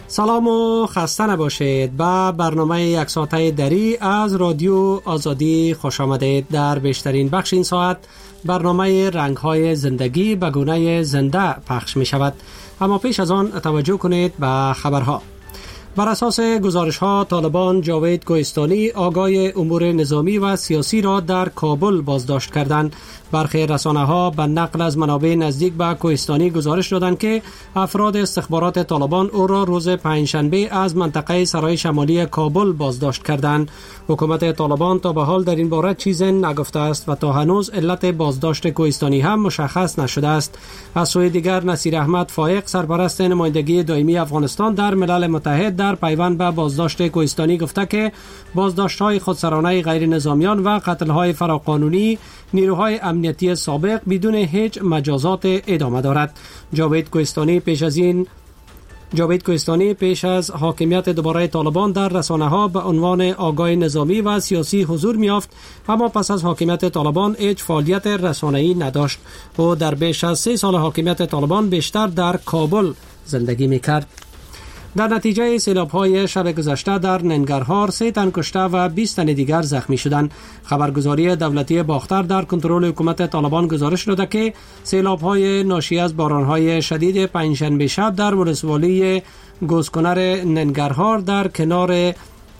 سلام و خسته نباشید. به برنامه یک ساعته دری از رادیو آزادی خوش آمدید. در بیشترین بخش این ساعت برنامه رنگ‌های زندگی به گونه زنده پخش می شود. اما پیش از آن توجه کنید به خبرها. بر اساس گزارش‌ها طالبان جاوید کوهستانی آگاه امور نظامی و سیاسی را در کابل بازداشت کردند. برخی رسانه‌ها به نقل از منابع نزدیک به کوهستانی گزارش دادند که افراد استخبارات طالبان او را روز پنجشنبه از منطقه سرای شمالی کابل بازداشت کردند. حکومت طالبان تا به حال در این باره چیزی نگفته است و تا هنوز علت بازداشت کوهستانی هم مشخص نشده است. از سوی دیگر نصیر احمد فائق سرپرست نمایندگی دائمی افغانستان در ملل متحد در پیوند به بازداشت کوهستانی گفته که بازداشت‌های خودسرانه غیر نظامیان و قتل‌های فراقانونی نیروهای امنیتی سابق بدون هیچ مجازات ادامه دارد. جاوید کوهستانی پیش از حاکمیت دوباره طالبان در رسانه‌ها به عنوان آگاه نظامی و سیاسی حضور می‌یافت، اما پس از حاکمیت طالبان هیچ فعالیت رسانه‌ای نداشت. او در بیش از 3 سال حاکمیت طالبان بیشتر در کابل زندگی می‌کرد. در نتیجه سیلاب‌های شب گذشته در ننگرهار 3 تن کشته و 20 تن دیگر زخمی شدند. خبرگزاری دولتی باختر در کنترل حکومت طالبان گزارش داده که سیلاب‌های ناشی از باران‌های شدید پنجشنبه شب در ولسوالی گوسکنر ننگرهار در کنار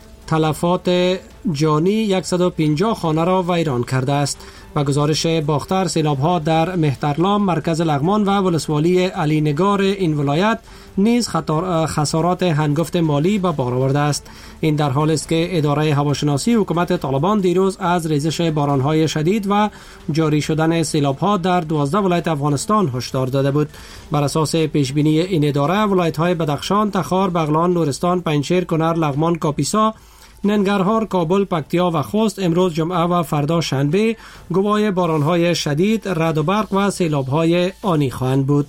تلفات جانی 150 خانه را ویران کرده است. و گزارش باختر سیلاب‌ها در مهترلام، مرکز لغمان و ولسوالی علی نگار این ولایت نیز خسارات هنگفت مالی به بار آورده است. این در حالی است که اداره هواشناسی حکومت طالبان دیروز از ریزش باران‌های شدید و جاری شدن سیلاب‌ها در 12 ولایت افغانستان هشدار داده بود. بر اساس پیشبینی این اداره ولایت‌های بدخشان، تخار، بغلان، نورستان، پنجشیر، کنر، لغمان، کاپیسا، ننگرهار، کابل، پکتیا و خوست امروز جمعه و فردا شنبه گواه باران‌های شدید، رعد و برق و سیلاب‌های آنی خواهند بود.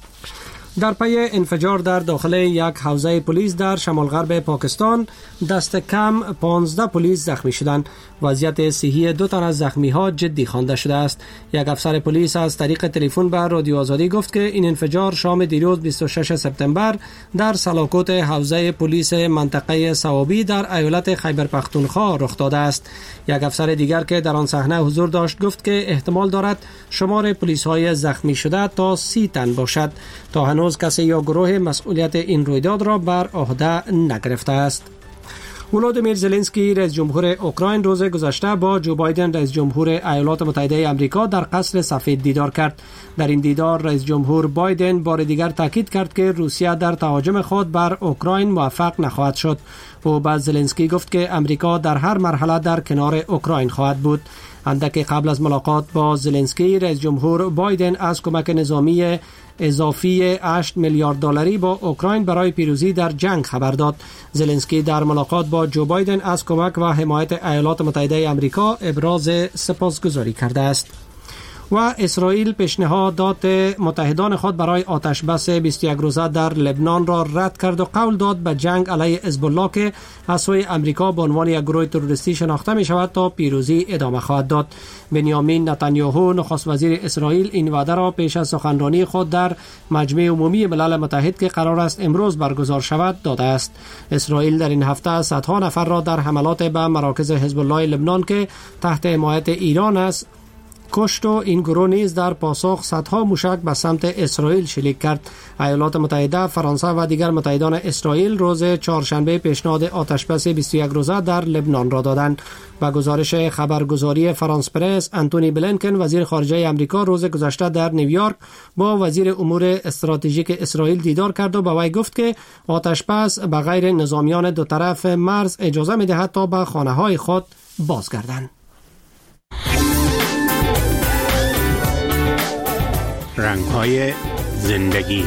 در پی انفجار در داخل یک حوزه پلیس در شمال غرب پاکستان دست کم 15 پلیس زخمی شدند. وضعیت صحی 2 تن از زخمی‌ها جدی خوانده شده است. یک افسر پلیس از طریق تلفن به رادیو آزادی گفت که این انفجار شام دیروز 26 سپتامبر در سلاکوت حوزه پلیس منطقه صوابی در ایالت خیبر پختونخوا رخ داده است. یک افسر دیگر که در آن صحنه حضور داشت گفت که احتمال دارد شمار پلیس‌های زخمی شده تا 30 تن باشد. تا هنوز کسی یا گروه مسئولیت این رویداد را بر عهده نگرفته است. ولادیمیر زلنسکی رئیس جمهور اوکراین روز گذشته با جو بایدن رئیس جمهور ایالات متحده آمریکا در قصر سفید دیدار کرد. در این دیدار رئیس جمهور بایدن بار دیگر تاکید کرد که روسیه در تهاجم خود بر اوکراین موفق نخواهد شد. او به زلنسکی گفت که آمریکا در هر مرحله در کنار اوکراین خواهد بود. اندک قبل از ملاقات با زلنسکی رئیس جمهور بایدن از کمک نظامی اضافی 8 میلیارد دلاری با اوکراین برای پیروزی در جنگ خبر داد. زلنسکی در ملاقات با جو بایدن از کمک و حمایت ایالات متحده آمریکا ابراز سپاسگزاری کرده است. و اسرائیل پیشنهادات متحدان خود برای آتش بس 21 روزه در لبنان را رد کرد و قول داد به جنگ علیه حزب الله که از سوی آمریکا به عنوان یک گروه تروریستی شناخته می شود تا پیروزی ادامه خواهد داد. بنیامین نتانیاهو نخست وزیر اسرائیل این وعده را پیش از سخنرانی خود در مجمع عمومی ملل متحد که قرار است امروز برگزار شود داده است. اسرائیل در این هفته صدها نفر را در حملات به مراکز حزب الله لبنان که تحت حمایت ایران است کشت و این گروه نیز در پاسخ صدها موشک به سمت اسرائیل شلیک کرد. ایالات متحده، فرانسه و دیگر متحدان اسرائیل روز چهارشنبه پیشنهاد آتشبس 21 روزه در لبنان را دادند. با گزارش خبرگزاری فرانس پرس، آنتونی بلینکن وزیر خارجه آمریکا روز گذشته در نیویورک با وزیر امور استراتژیک اسرائیل دیدار کرد و به وی گفت که آتشبس به غیر نظامیان دو طرف مرز اجازه می‌دهد تا به خانه‌های خود بازگردند. رنگ‌های زندگی.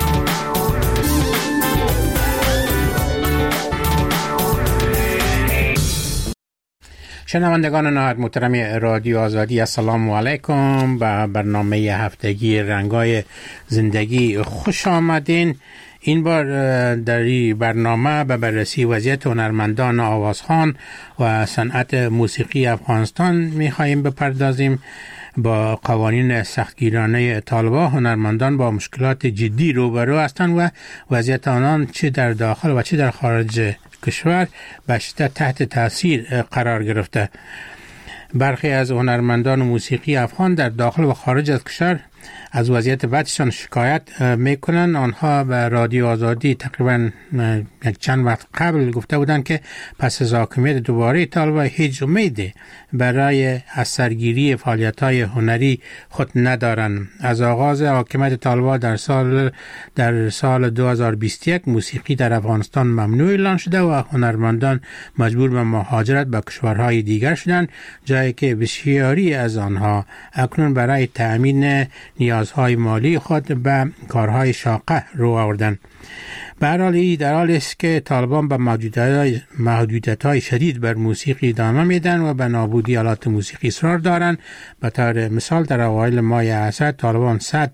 شنوندگان نهایت محترم رادیو آزادی، السلام علیکم. به برنامه هفتگی رنگ‌های زندگی خوش آمدین. این بار در این برنامه به بررسی وضعیت هنرمندان آوازخوان و صنعت موسیقی افغانستان می‌خواهیم بپردازیم. با قوانین سختگیرانه طالبان هنرمندان با مشکلات جدی روبرو هستند و وضعیت آنان چه در داخل و چه در خارج کشور به شدت تحت تاثیر قرار گرفته. برخی از هنرمندان موسیقی افغان در داخل و خارج از کشور از وضعیت بدشان شکایت میکنن. آنها به رادیو آزادی تقریبا یک چند وقت قبل گفته بودند که پس از حاکمیت دوباره طالبان هیچ امیدی برای از سرگیری فعالیت‌های هنری خود ندارند. از آغاز حاکمیت طالبان در سال 2021 موسیقی در افغانستان ممنوع اعلان شده و هنرمندان مجبور به مهاجرت به کشورهای دیگر شدند، جایی که بسیاری از آنها اکنون برای تأمین نیازهای مالی خود به کارهای شاقه رو آوردند. به هر حال در حالی است که طالبان به محدودیت‌های شدید بر موسیقی ادامه میدن و به نابودی آلات موسیقی اصرار دارند. به طور مثال در اوایل ماه اسد طالبان 100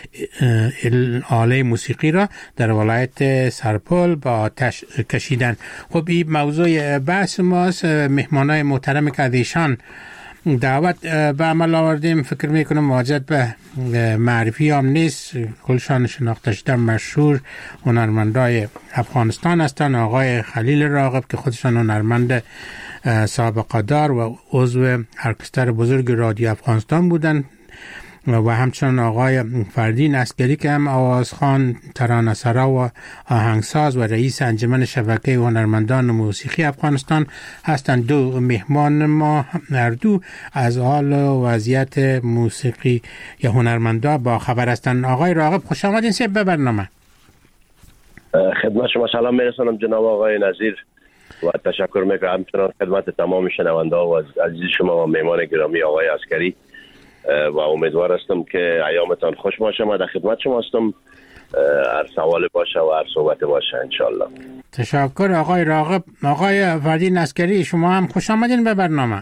آله موسیقی را در ولایت سرپل با آتش کشیدن. خب این موضوع بحث ماست. مهمانای محترم که از ایشان دعوت به عمل آوردیم فکر میکنم واجد به معرفی هم نیست. کلشان شناخته شده مشهور هنرمندای افغانستان هستند. آقای خلیل راغب که خودشان هنرمند سابقه دار و عضو ارکستر بزرگ رادیو افغانستان بودند و همچنان آقای فردین عسکری که هم آوازخوان، ترانه‌سرا و آهنگساز و رئیس انجمن شبکه هنرمندان موسیقی افغانستان هستند. دو مهمان ما هر دو از حال و وضعیت موسیقی یا هنرمندان با خبر هستند. آقای راغب خوش آمدین به برنامه. خدمت شما سلام میرسانم جناب آقای نظیر و تشکر میکنم همچنان خدمت تمام شنونده و عزیز شما و مهمان گرامی آقای عسکری و امیدوار هستم که ایامتان خوش باشه. ما در خدمت شما هستم، هر سوال باشه و هر صحبت باشه انشالله. تشکر آقای راغب. آقای فردین عسکری شما هم خوش آمدین به برنامه.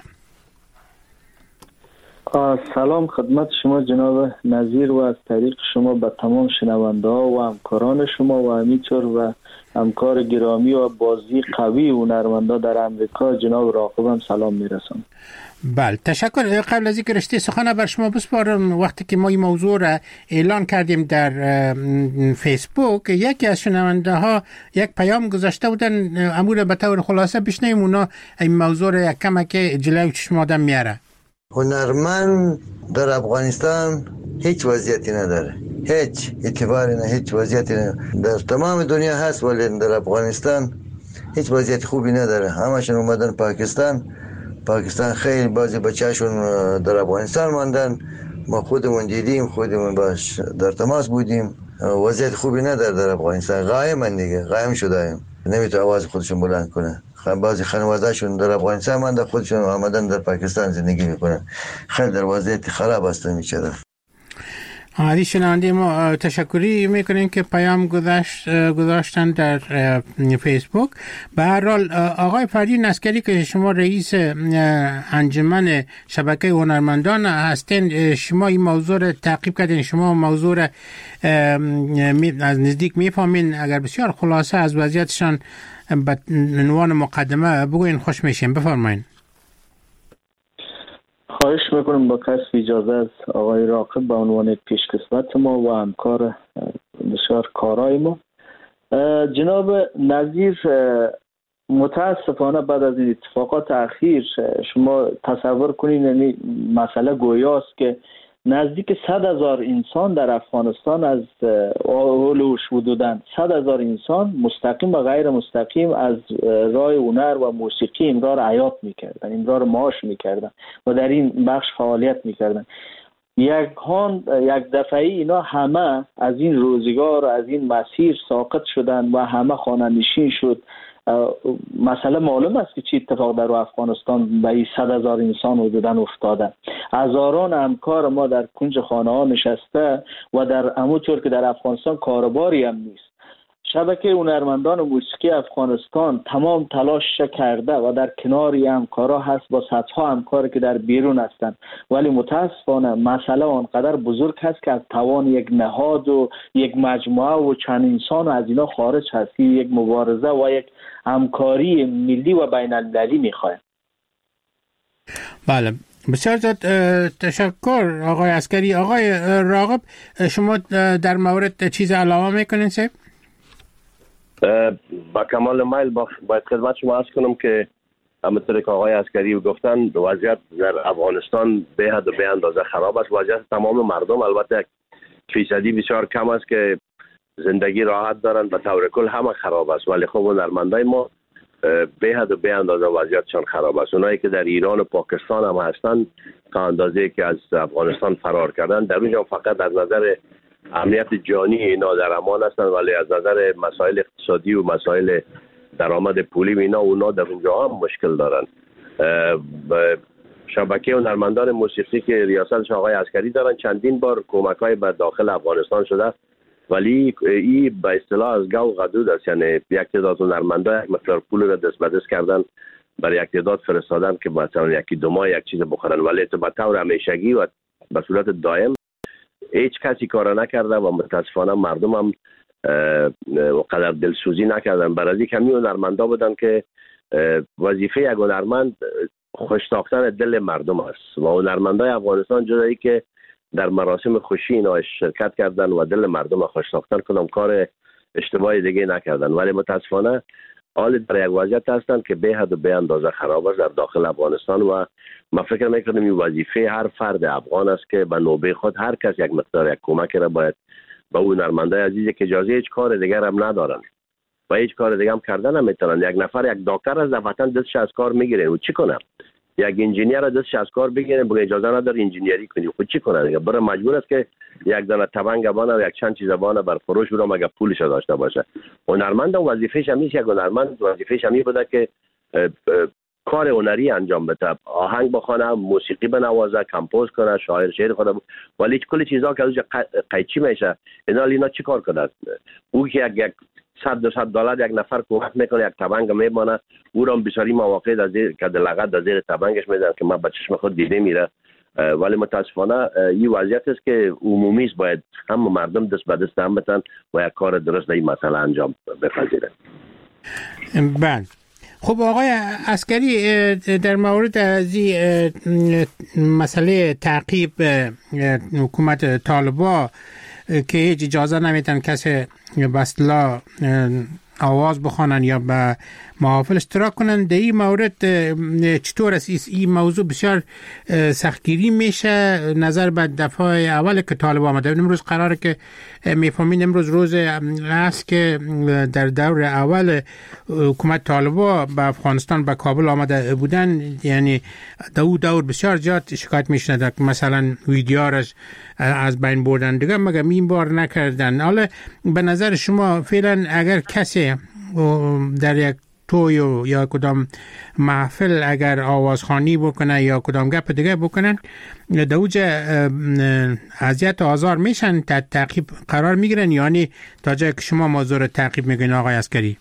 سلام خدمت شما جناب نظیر و از طریق شما به تمام شنونده ها و همکاران شما و همینطور و همکار گرامی و بازی قوی هنرمندا در امریکا جناب راغب هم سلام میرسم. بله تشکر. قبل از اینکه رشته سخن بر شما بسپارم، وقتی که ما این موضوع را اعلان کردیم در فیسبوک یکی از شنونده ها یک پیام گذاشته بودن، امور به طور خلاصه بشنویم اونا این موضوع را یک کمک جلوی چشم آدم میاره. هنرمند در افغانستان هیچ وضعیتی نداره، هیچ اعتباری نه، هیچ وضعیتی نه. در تمام دنیا هست ولی در افغانستان هیچ وضعیت خوبی نداره. همشون اومدن پاکستان خیلی بعضی بچه‌شون در افغانستان ماندن. ما خودمون دیدیم، خودمون باش در تماس بودیم. وضعیت خوبی نداره در افغانستان. قایم شدن، نمیتونه آواز خودشون بلند کنه. بعضی خانواده‌شون در افغانستان مانده، خودشون آمدن در پاکستان زندگی میکنن. خیلی در وضعیت خراب هستن میچرن. عادی شنونده ما تشکری میکنیم که پیام گذاشتن در فیسبوک. به هر حال آقای فردین عسکری که شما رئیس انجمن شبکه هنرمندان هستین، شما این موضوع را تعقیب کردین، شما موضوع را از نزدیک میفهمین. اگر بسیار خلاصه از وضعیتشان به عنوان مقدمه بگوین خوش میشیم. بفرمایید. خواهش میکنم با کسب اجازه از آقای راغب به عنوان پیشکسوت ما و همکار بسیار کارای ما. جناب نظیر، متاسفانه بعد از این اتفاقات اخیر شما تصور کنید، یعنی مسئله گویاست که نزدیک 100,000 انسان در افغانستان از اولوش حدوداً 100,000 انسان مستقیم و غیر مستقیم از راه هنر و موسیقی امرار حیات میکردن، امرار معاش میکردن و در این بخش فعالیت میکردن. یک دفعه اینا همه از این روزگار، از این مسیر ساقط شدن و همه خانه نشین شد. مسئله معلوم است که چی اتفاق در افغانستان به این 100,000 انسان حدوداً افتاده. هزاران همکار ما در کنج خانه ها نشسته و در همونطور که در افغانستان کارباری هم نیست. شبکه هنرمندان موسیقی افغانستان تمام تلاش کرده و در کنار همکارا هست با صدها همکاری که در بیرون هستند، ولی متاسفانه مسئله آنقدر بزرگ هست که از توان یک نهاد و یک مجموعه و چند انسان از اینا خارج هست. یک مبارزه و یک همکاری ملی و بین المللی میخواد. بله، بسیار زیاد تشکر آقای عسکری. آقای راغب، شما در مورد چیز علاوه میکنین سه؟ با کمال میل باید خدمت شما عرض کنم که همونطور که آقای عسکری گفتن وضعیت در افغانستان به حد و به اندازه خراب است. وضعیت تمام مردم البته فیصدی بسیار کم است که زندگی راحت دارند، به طور کل همه خراب است، ولی خب هنرمندای ما به حد و به اندازه وضعیتشان خراب است. اونایی که در ایران و پاکستان هم هستند تا اندازه که از افغانستان فرار کردن، در اونجا فقط از نظر امنیت جانی اینا در امان هستند، ولی از نظر مسائل اقتصادی و مسائل درآمد پولی اینا اونا در اونجا هم مشکل دارن. شبکه هنرمندان موسیقی که ریاستش آقای عسکری دارن چندین بار کمک‌های به داخل افغانستان شده، ولی این به اصطلاح از گو غدود است، یعنی یک تعداد هنرمندا یک مقدار پول را دست به دست کردن برای یک تعداد فرستادن که مثلا یکی دو ماه یک چیز بخورن، ولی به طور همیشگی و به صورت دائم هیچ کسی کار نکرده و متاسفانه مردم هم قدر دلسوزی نکردن. برای کمی هنرمندا بودن که وظیفه یک هنرمند خوشتاختن دل مردم است و هنرمندای افغانستان جدایی که در مراسم خوشی اینا شرکت کردن و دل مردم خوشتاختن کدام کار اشتباهی دیگه نکردن، ولی متاسفانه حال در یک وضعیت هستند که به حد و به اندازه خراب است در داخل افغانستان و من فکر میکنم این وظیفه هر فرد افغان است که به نوبه خود هر کس یک مقدار یک کمک را باید به اون هنرمندای عزیزی که اجازه هیچ کار دیگر هم ندارن و هیچ کار دیگه هم کردن نمیتونن. یک نفر یک دکتر از دفعتاً دستش از کار میگیره و چی کنه؟ یک انجینیر از دستش از کار بگیره بگه اجازه نداره انجینیری کنی، خود چی کنه دیگه؟ برای مجبور است که یک دانه تبنگ بانه و یک چند چیز بانه بر فروش بره مگه پولش داشته باشه. هنرمند وظیفه‌ش همیش یک هنرمند وظیفه‌ش همی بوده که کار هنری انجام بده، آهنگ بخونه، موسیقی بنوازه، کمپوز کنه، شعر خود، ولی کلی چیزا که از قیچی میشه اینا چی کار کنه؟ او که یک $100-200 یک نفر کمک میکنه، یک تبنگ میمانه، او را بسیاری مواقع در زیر که لغت در زیر تبنگش میدن که من به چشم خود دیده میره، ولی متاسفانه این وضعیت است که عمومی است، باید هم مردم دست به دست هم بتن و یک کار درست در این مسئله انجام بپذیرن. بله. خب آقای عسکری، در مورد از مسئله تعقیب حکومت طالبان که هیچ اجازه نمیتن کسی به اصطلاح آواز بخوانن یا به محافل اشتراک کنن، در این مورد چطور است؟ این موضوع بسیار سختگیری میشه نظر به دفعه اول که طالب آمده. امروز قراره که میفهمین امروز روز است که در دور اول حکومت طالبا به افغانستان به کابل آمده بودن، یعنی دور بسیار زیاد شکایت میشنده که مثلا ویدیوهاش از بین بردن دیگه مگه این بار نکردن. حالا به نظر شما فعلا اگر کسی در یک توی یا کدام محفل اگر آوازخوانی بکنه یا کدام گپ دیگه بکنن، دوجه اذیت و آزار میشن، تعقیب قرار میگیرن، یعنی تا جایی که شما موضوع تعقیب میگین آقای عسکری؟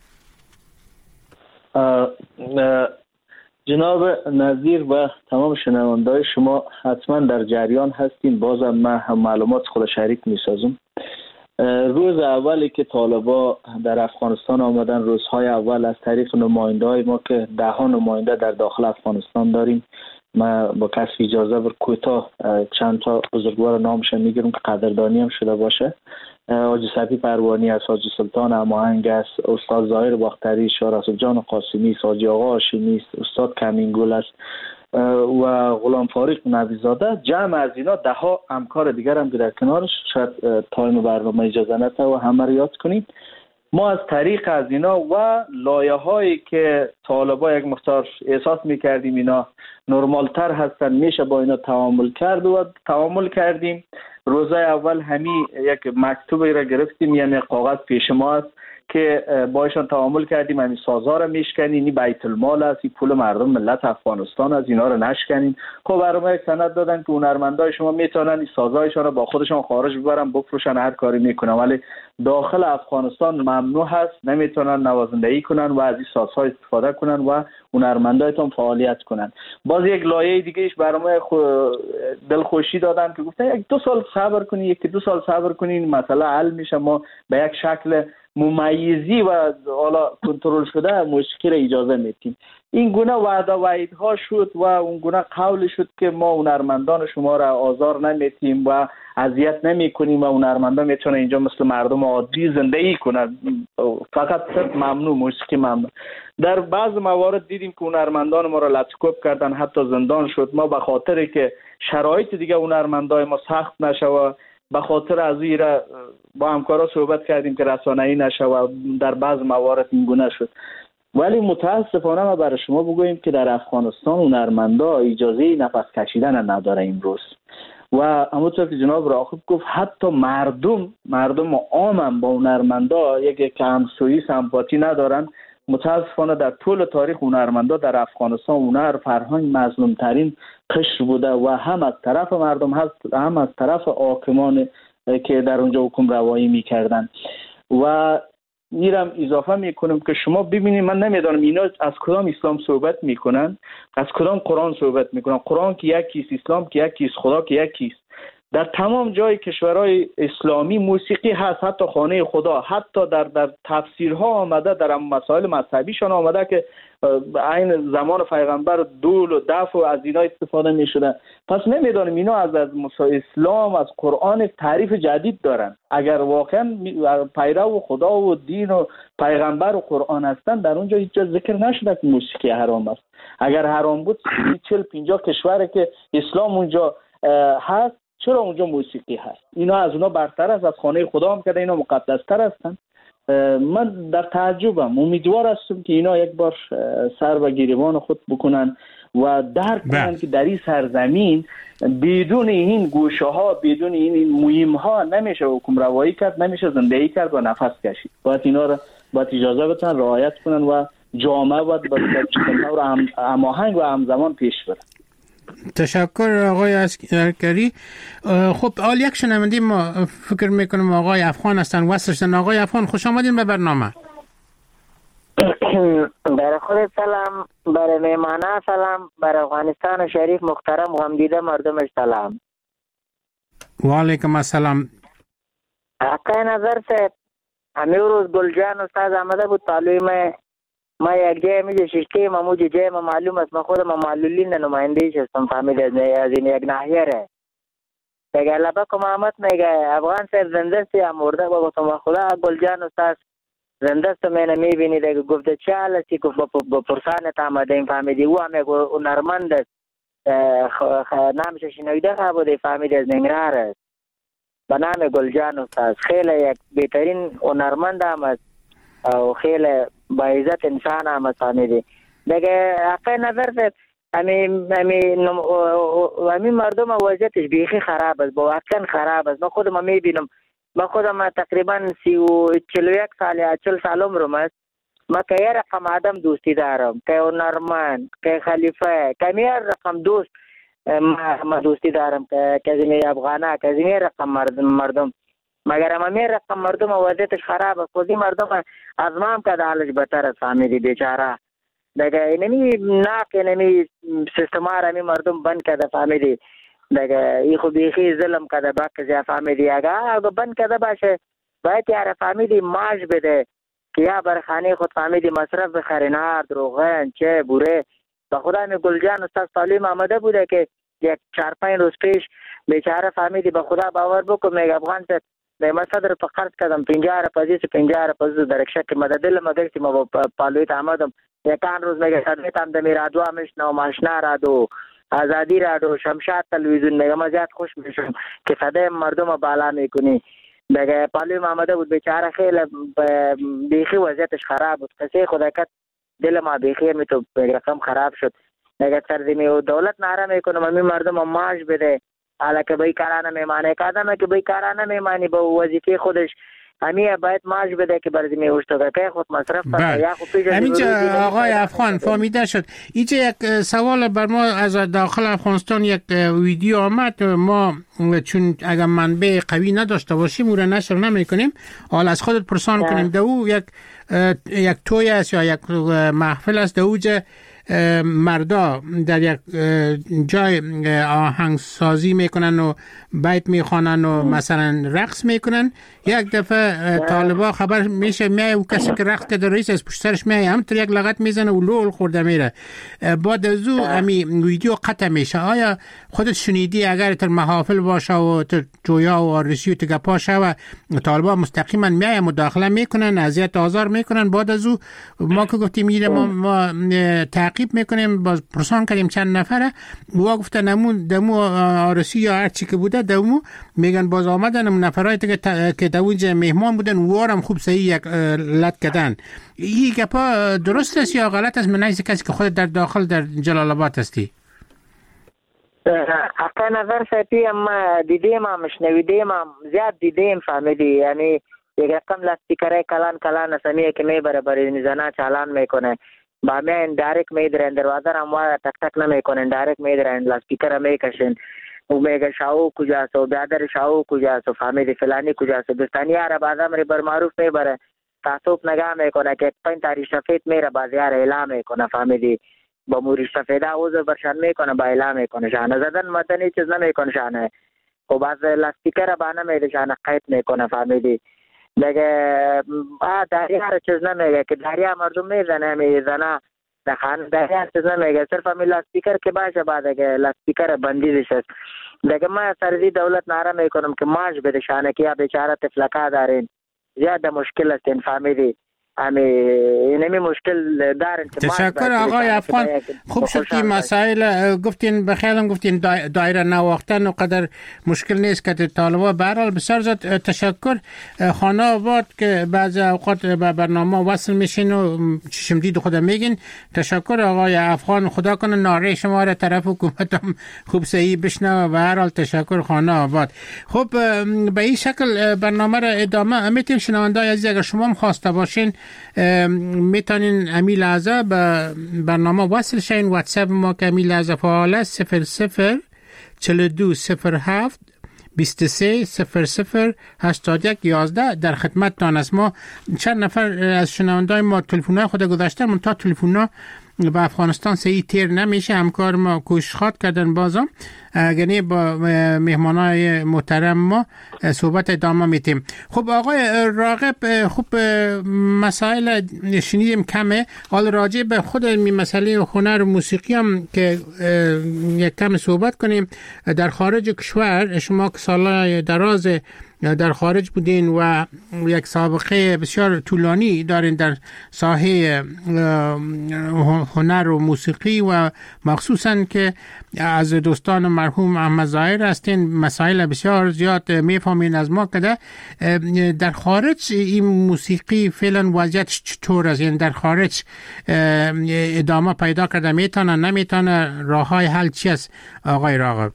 جناب نظیر و تمام شنونده‌های شما حتما در جریان هستین، بازم من معلومات خود شریک میسازم. روز اولی که طالبا در افغانستان آمدن، روزهای اول از طریق نماینده‌های ما که 10 نماینده در داخل افغانستان داریم، ما با کسب اجازه بر کوتاه چند تا بزرگوار نامش میگیرم که قدردانی هم شده باشه. حاجی صفی پروانی است، حاجی سلطان هماهنگ است، استاد ظاهر باختری، شاه رسول جان قاسمی است، حاجی آقا هاشمی است، استاد کمینگل است و غلام فاروق نویزاده. جمع از اینا 10 همکار دیگر هم که در کنارش، شاید تایم برنامه اجازه نده و همه رو یاد کنیم. ما از طریق از اینا و لایه هایی که طالبا یک مقدار احساس میکردیم اینا نرمال تر هستن، میشه با اینا تعامل کرد و تعامل کردیم. روزای اول یک مکتوبی را گرفتیم، یعنی کاغذ پیش ما است که باشون تعامل کردیم همین سازها رو میشکنین، این بیت المال است، این پول مردم ملت افغانستان از اینا رو نشکنین. خب برام یک سند دادن که هنرمندای شما میتونن این سازهایشون رو با خودشون خارج ببرن بفروشن، هر کاری میکنن، ولی داخل افغانستان ممنوع هست، نمیتونن نوازندگی کنن و از این سازها استفاده کنن و هنرمندایتون فعالیت کنن. باز یک لایه دیگهش برام دلخوشی دادن که گفتن یک 2 سال صبر کنین، 1-2 سال صبر کنین، مسئله حل میشه، ما به یک شکل ممیزی و حالا کنترل شده موسیقی را اجازه میدیم. این گونه وعده وعیدها شد و اون گونه قول شد که ما هنرمندان شما را آزار نمیدیم و اذیت نمیکنیم و هنرمندان میتونه اینجا مثل مردم عادی زندگی کنند، فقط صرف ممنوع، موسیقی ممنوع. در بعض موارد دیدیم که هنرمندان ما را لطکوب کردن، حتی زندان شد. ما به خاطر که شرایط دیگه هنرمندای ما سخت نشه و به خاطر از این را با همکارا صحبت کردیم که رسانه‌ای نشه و در بعض موارد این گونه شد. ولی متاسفانه ما برای شما بگوییم که در افغانستان هنرمندا اجازه نفس کشیدن نداره امروز و همونطور که جناب راقب گفت حتی مردم عام با هنرمندا یک همسویی سمپاتی ندارن. متاسفانه در طول تاریخ هنرمندا در افغانستان هنر فرهنگ مظلوم ترین قشر بوده و هم از طرف مردم هست هم از طرف حاکمان که در اونجا حکم روایی میکردن. و میرم اضافه میکنم که شما ببینید، من نمیدونم اینا از کدام اسلام صحبت میکنن، از کدام قرآن صحبت میکنن. قرآن که یکیست، اسلام که یکیست، خدا که یکیست. در تمام جای کشورهای اسلامی موسیقی هست، حتی خانه خدا، حتی در تفسیرها آمده، در مسائل مذهبیشان آمده که عین زمان پیغمبر دول و دف و از اینا استفاده می شده. پس نمیدانم اینا از اسلام، از قرآن تعریف جدید دارن. اگر واقعا پیرو خدا و دین و پیغمبر و قرآن هستن، در اونجا هیچ جا ذکر نشده که موسیقی حرام است. اگر حرام بود 40-50 کشوره که اسلام اونجا هست، چرا اونجا موسیقی هست؟ اینا از اونا برتر است، از خانه خدا هم که اینا مقدستر هستن. من در تعجبم، امیدوار هستم که اینا یک بار سر به گریبان خود بکنن و درک کنن که در این سرزمین بدون این گوشه ها، بدون این مهم ها نمیشه حکم روایی کرد، نمیشه زندگی کرد و نفس کشید. باید اینا را باید اجازه بدن رعایت کنن و جامعه باید به طور هماهنگ و همزمان پیش بره. تشکر آقای عسکری. خب آل یک شنونده ما فکر میکنم آقای افغان هستن، وصلشتن. آقای افغان خوش آمدین به برنامه. برای خود سلام، برای میمانه سلام، برای افغانستان شریف محترم و همدیده مردمش سلام. و علیکم السلام. حقای نظر سے امروز گلجان استاد آمده بود تعلیم ما یک جای میگه ششتی ما موجه جای ما معلوم است، ما خودم معلولین نمایندهیش هستم، فهمید از این یک ناحیه ره دیگه. لبا که محمد میگه افغان صاحب زندستی یا مرده، بابا تو خدا گلجان استاد زندست مینه میبینی دیگه. گفته چه حالتی؟ گفت با پرسانت آمده این فهمیدی او هم یک هنرمند است، نامش شنیده بوده، فهمید از ننگرهار است به نام گلجان استاد. خیلی یک بهترین هنرمند هم است او خیلی با عزت انسان هم فهمیدی دیگه. حقی نظر است همین مردم وضعیتش بیخی خراب است، با واقعا خراب است. من خودم میبینم، من خودم تقریبا 41 سال یا 40 سال عمرم است. من که یه رقم آدم دوستی دارم، که هنرمند، که خلیفه، که یه رقم دوست ما دوستی دارم، که زمین افغانه، که زمین رقم مردم. مگر همه رقم مردم وضعیتش خراب است. خودی مردم از ما هم که حالش بهتر است فهمیدی بیچاره دیگه. اینمی ناک اینمی سیستم ها را مردم بند کرده فهمیدی دیگه. ای خو بیخی ظلم کرده باقی زیاد فهمیدی. اگه بند کرده باشه باید یاره فهمیدی ماش بده که یا بر خانه خود فهمیدی مصرف بخری، نار، روغن، چه، بوره. به خدا می گلجان استاد تعلیم آمده بوده که یک 4-5 روز پیش بیچاره فهمیدی به خدا باور بکن میگه افغان صاحب ما صدر په قرض کردم 50 پزیس 50 پزیس در یک شکل مدد دل ما گرفتیم و پالویت آمدم یکان روز میگه صدایتم دمی رادیو میشنوم، آشنا رادیو، آزادی رادیو، شمشاد تلویزیون میگه ما زیاد خوش میشم که صدای مردم بالا میکنی دیگه. پالوی آمده بود بیچاره خیلی بیخی وضعیتش خراب بود. کسی خداکت دل ما بیخی می تو رقم خراب شد دیگه. سردمی و دولت ناره میکنم همین مردم ماش بده. حالا که بیکارانه میمانه، که آدم که بیکارانه میمانی با وظیفه خودش همین باید ماش بده که برای میوشته که خود مصرف کنه یا خود پیش همینجا آقای افغان فهمیده شد. اینجا یک سوال بر ما از داخل افغانستان یک ویدیو آمد، ما چون اگر منبع قوی نداشته باشیم او را نشر نمی کنیم، حالا از خودت پرسان کنیم دو یک توی است یا یک محفل است دوجه مردا در یک جای آهنگسازی میکنن و بیت میخوانن و مثلا رقص میکنن، یک دفعه طالبا خبر میشه میای و کسی که رقص کرده رئیس از پشت سرش میای همونطور یک لغت میزنه و لول خورده میره. بعد از او امی ویدیو قطع میشه. آیا خودت شنیدی اگر تر محافل باشه و تر جویا و آرسی و تگپا و طالبا مستقیما میای مداخله میکنن، اذیت آزار میکنن، بعد از او ما که گفتیم میره ما تعقیب میکنیم، باز پرسان کردیم چند نفره و گفتن دمو آرسی یا هر چی که بوده دمو میگن باز آمدن نفرای که دوونجا مهمان بودن وارم خوب صحیح یک لط کردن. این گپا درست است یا غلط است؟ من نیست کسی که خود در داخل در جلال آباد هستی. حقا نظر سپی اما دیدیم هم شنویدیم هم زیاد دیدیم فهمیدی، یعنی یک رقم لاستیکره کلان اسمیه که میبره برای میزنه چالان میکنه با میان دایرکت میدرن دروازه را ما تک تک نمیکنن، دایرکت میدرن لاستیکره میکشن و میگه شاو کجاست و برادر شاو کجاست و فهمیدی فلانی کجاست. دوستانی عرب اعظم ری بر معروف میبره تعصب نگاه میکنه که 5 تاریخ سفید میره بازیار اعلام میکنه فهمیدی با موری سفیده عوض برشان میکنه با اعلام میکنه شانه زدن مدنی چیز نمیکنه شانه و بعض لاستیکره بانه میده شانه قید میکنه فهمیدی دیگه دریا رو چیز نمیگه که دریا مردم میزنه در خانه دریا چیز نمیگه، صرف همین لاستیکر که باشه بعد اگه لاستیکر بندیزش است دیگه ما سرزی دولت ناره میکنم که ماش بده شانه که یا بیچاره تفلکا دارین زیاد مشکل است این فهمیدی اینمی مشکل دارن. تشکر آقای افغان. خوب شد که مسائل گفتین بخیرم گفتین دایره نواختن و قدر مشکل نیست که طالبا برحال بسیار زد تشکر. خانه آباد که بعضی اوقات به برنامه وصل میشین و چشم دید خودم میگین. تشکر آقای افغان، خدا کنه ناره شما را طرف حکومت هم خوب صحیح بشنه و برحال تشکر خانه آباد. خب به این شکل برنامه را ادامه میتیم. شنوندای عزیز اگر شما هم خواسته باشین میتونین امی لحظه به برنامه وصل شین. واتساپ ما که امی لحظه فعال است 00 42 07 23 00 81 11 در خدمتتان است. ما چند نفر از شنوندای ما تلفن‌های خود گذاشتن منتها تلفن‌ها به افغانستان صحیح تیر نمیشه. همکار ما کوشش کردن بازم اگه با مهمانای محترم ما صحبت ادامه میتیم. خب آقای راغب، خب مسائل شنیدیم کمه، حال راجع به خود مسئله هنر و موسیقی هم که یک کم صحبت کنیم. در خارج کشور شما که سالهای دراز در خارج بودین و یک سابقه بسیار طولانی دارین در ساحه هنر و موسیقی و مخصوصا که از دوستان مرحوم احمد ظاهر هستین، مسائل بسیار زیاد میفهمین از ما کده. در خارج این موسیقی فعلا وضعیتش چطور است؟ یعنی در خارج ادامه پیدا کرده میتونه نمیتونه؟ راه های حل چی است آقای راغب؟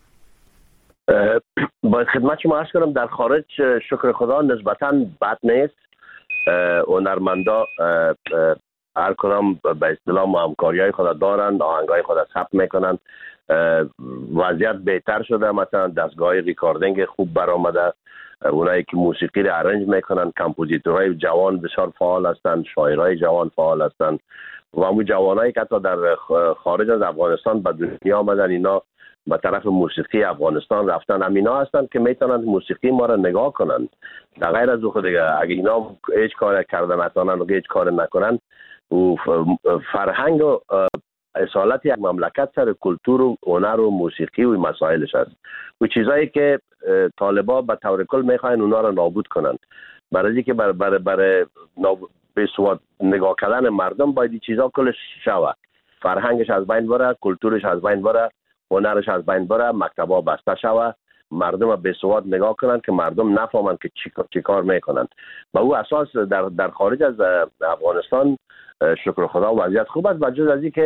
باید خدمت شما عرض کنم در خارج شکر خدا نسبتاً بد نیست. هنرمندا هر کدام به اصطلاح همکاری‌های خود دارند، آهنگای خود ثبت میکنن، وضعیت بهتر شده. مثلا دستگاه ریکاردینگ خوب برآمده، اونایی که موسیقی رو ارنج میکنن کمپوزیتورهای جوان بسیار فعال هستند، شاعرای جوان فعال هستند و همون جوانایی که حتی در خارج از افغانستان به دنیا آمدن اینا به طرف موسیقی افغانستان رفتن، همینا هستند که میتونن موسیقی ما را نگاه کنن. در غیر از او دیگه اگه اینا هیچ کار کردن نتونن و هیچ کار نکنن و فرهنگ و اصالت یک مملکت سر کلتور و هنر و موسیقی و مسائلش هست و چیزایی که طالبا به طور کل میخواین اونا را نابود کنن. برای اینکه برای به سواد نگاه کردن مردم باید این چیزا کلش شوه، فرهنگش از بین بره، کلتورش از بین بره، هنرش از بین بره، مکتبا بسته شوه، مردم به سواد نگاه کنن که مردم نفهمن که چی کار میکنن. با او اساس در خارج از افغانستان شکر خدا وضعیت خوب است. و جز از این که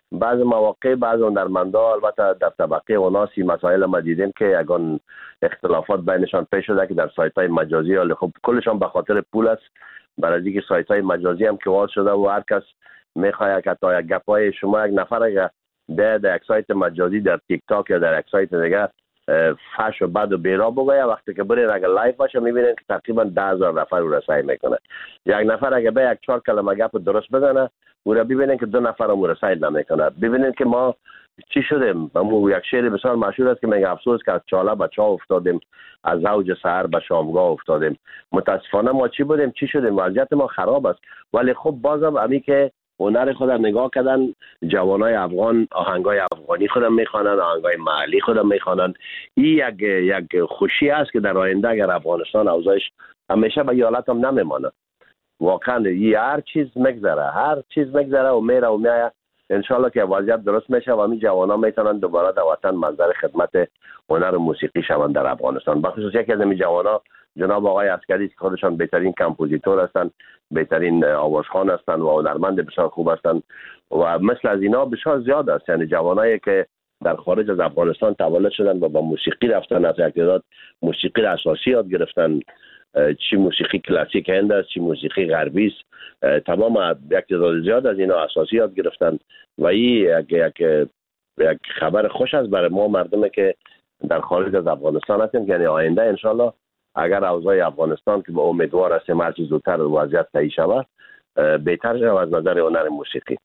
بعض مواقع بعض هنرمندا البته در طبقه اوناسی مسائل ما دیدیم که یگان اختلافات بینشان پیش شده که در سایت های مجازی ولی خب کلشان به خاطر پول است. برای اینکه سایت های مجازی هم که واز شده و هر کس میخواد که تا یک گپای شما یک نفر اگر در یک سایت مجازی در تیک تاک یا در یک سایت دیگه فحش و بد و بیرا بگویه، وقتی که برین اگر لایف باشه میبینین که تقریبا 10,000 نفر او را سعی میکنه. یک نفر اگر به یک 4 کلمه گپ درست بزنه او را ببینین که 2 نفر او را سعی نمیکنه. ببینین که ما چی شدیم. ما یک شعر بسیار مشهور است که میگه افسوس که از چاله به چاه افتادیم، از اوج سحر به شامگاه افتادیم. متاسفانه ما چی بودیم چی شدیم، وضعیت ما خراب است. ولی خب بازم امی که هنر خود نگاه کردن، جوانای افغان آهنگای افغانی خودم میخوانن، آهنگای محلی خودم میخوانن. این یک خوشی است که در آینده اگر افغانستان اوضاعش همیشه به حالت هم نمیمانه. واقعا هر چیز میگذره و میره و میایه. انشالله که وضعیت درست میشه و همین جوانا میتونن دوباره در وطن منظر خدمت هنر و موسیقی شوند در افغانستان. بخصوص یکی از این جوانا جناب آقای عسکری که خودشان بهترین کمپوزیتور هستند، بهترین آوازخوان هستند و هنرمند بسیار خوب هستند و مثل از اینا بسیار زیاد است. یعنی جوانایی که در خارج از افغانستان تولد شدن و با موسیقی رفتن، از یک تعداد موسیقی اساسی یاد گرفتن، چی موسیقی کلاسیک هند است چی موسیقی غربی است، تمام یک تعداد زیاد از اینا اساسی یاد گرفتن و این یک خبر خوش است برای ما مردمی که در خارج از افغانستان هستیم. یعنی آینده انشالله اگر اوضاع افغانستان که به امیدوار هستیم هر چیز زودتر وضعیت صحیح شود بهتر شود از نظر هنر موسیقی.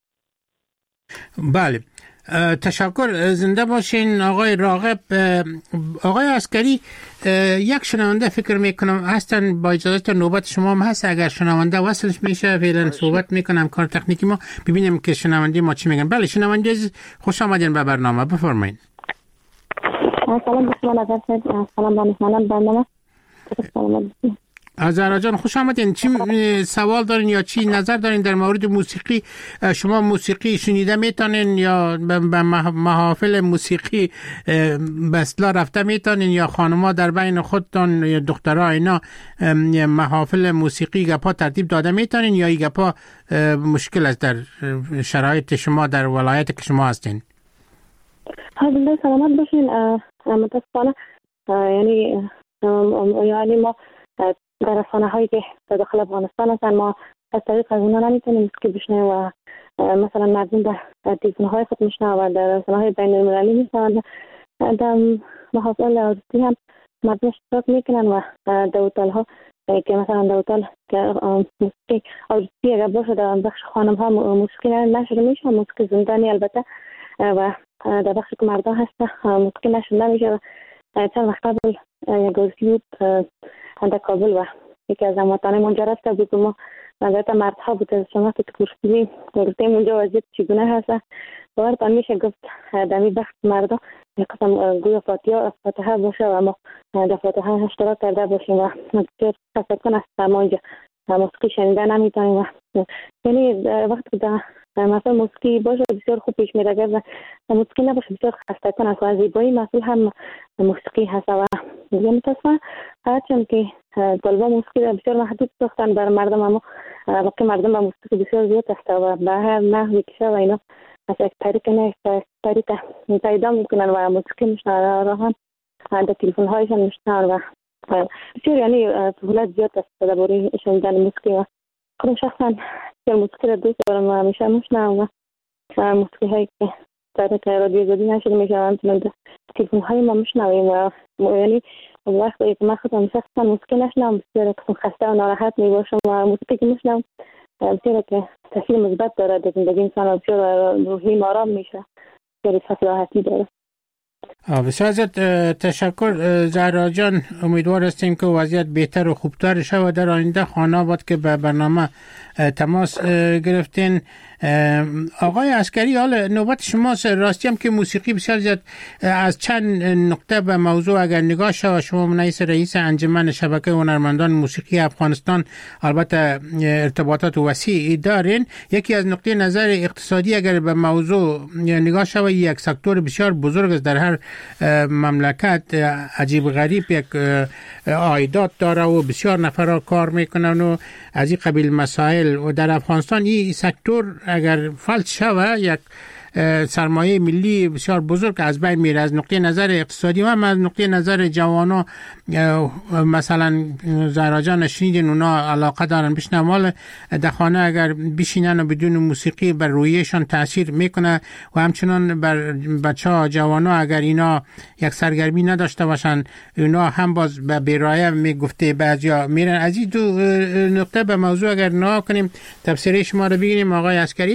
بله، تشکر. زنده باشین آقای راغب. آقای عسکری، یک شنونده فکر میکنم هستن، با اجازه نوبت شما هم هست. اگر شنونده وصلش میشه فعلا صحبت میکنم کار تکنیکی ما ببینیم که شنونده ما چی میگن. بله شنونده خوش آمدین به برنامه، بفرمایید. سلام به شما نظر سید، سلام به مهمانان برنامه. آذرا جان خوش آمدین. چی سوال دارین یا چی نظر دارین در مورد موسیقی؟ شما موسیقی شنیده میتونین یا به محافل موسیقی بسلا رفته میتونین یا خانما در بین خودتان یا دخترها اینا محافل موسیقی گپا ترتیب داده میتونین یا این گپا مشکل است در شرایط شما در ولایت که شما هستین؟ حالا سلامت باشین. متاسفانه یعنی ما در رسانه هایی که داخل افغانستان هستن ما از طریق از اونا نمیتونیم موسیقی بشنویم و مثلا مردم در تلویزیون های خود میشنوند و در رسانه های بین المللی میشنوند. در محافل عروسی هم مردم اشتراک میکنن و در هتل ها که مثلا در هتل که موسیقی عروسی اگر باشه در بخش خانم ها موسیقی نشده میشه، موسیقی زندانی البته، و در بخش که مردان هست موسیقی نشده میشه. چند وقت قبل یک عروسی بود در کابل و یکی از هموطنان منجر رفته بود و ما نظرت مردها بود از شما که گفتیم اونجا وضعیت چگونه هست. باورتان میشه گفت در این بخش مردها یک قسم گویا فاتحه باشه و ما در فاتحه اشتراک کرده باشیم و بسیار تفکر است ما اینجا موسیقی شنیده نمیتونیم و یعنی وقتی که مثلا موسیقی باشه بسیار خوب پیش میره، اگر موسیقی نباشه بسیار خسته کن است و زیبایی مسئول هم موسیقی هست و دیگه متاسفانه هرچند که طلبه موسیقی بسیار محدود ساختن بر مردم، اما باقی مردم با موسیقی بسیار زیاد است و به هر نحوی که و اینا از یک طریق نه طریق پیدا میکنن و موسیقی میشنن راهن در تلفن هایشان میشنن و بسیار یعنی سهولت زیاد است درباره شنیدن موسیقی و خودم شخصا موسیقی را دوست دارم و همیشه میشنوم و موسیقی هایی که طریق رادیو زدی نشده میشه همچنان تلفن های ما میشنویم و یعنی وقتی که من خودم شخصا موسیقی نشنوم بسیار خسته و ناراحت میباشم و موسیقی که میشنوم بسیار که تاثیر مثبت داره در زندگی انسان و بسیار روحی آرام میشه، بسیار راحتی داره. بسیار تشکر زهرا جان. امیدوار هستیم که وضعیت بهتر و خوبتر شود در آینده. خانه بود که به برنامه تماس گرفتین. آقای عسکری حالا نوبت شماست. راستی هم که موسیقی بسیار زیاد از چند نقطه به موضوع اگر نگاه شود، شما رئیس انجمن شبکه هنرمندان موسیقی افغانستان البته ارتباطات وسیعی دارین. یکی از نقطه نظر اقتصادی اگر به موضوع نگاه شود یک سکتور بسیار بزرگ است در هر مملکت، عجیب غریب یک عایدات داره و بسیار نفرها کار میکنن و از این قبیل مسائل و در افغانستان این سکتور اگر فلج شود یک سرمایه ملی بسیار بزرگ از بین میره، از نقطه نظر اقتصادی و هم از نقطه نظر جوانا. مثلا زهراجان شنیدین اونا علاقه دارن بشنن مال دخانه اگر بشینن و بدون موسیقی بر رویشان تاثیر میکنه و همچنان بر بچه‌ها جوانا اگر اینا یک سرگرمی نداشته باشن اونا هم باز به بیرایه میگفته بعضیا میرن. از این دو نقطه به موضوع اگر نگاه کنیم تفسیر شما رو بگیریم آقای عسکری.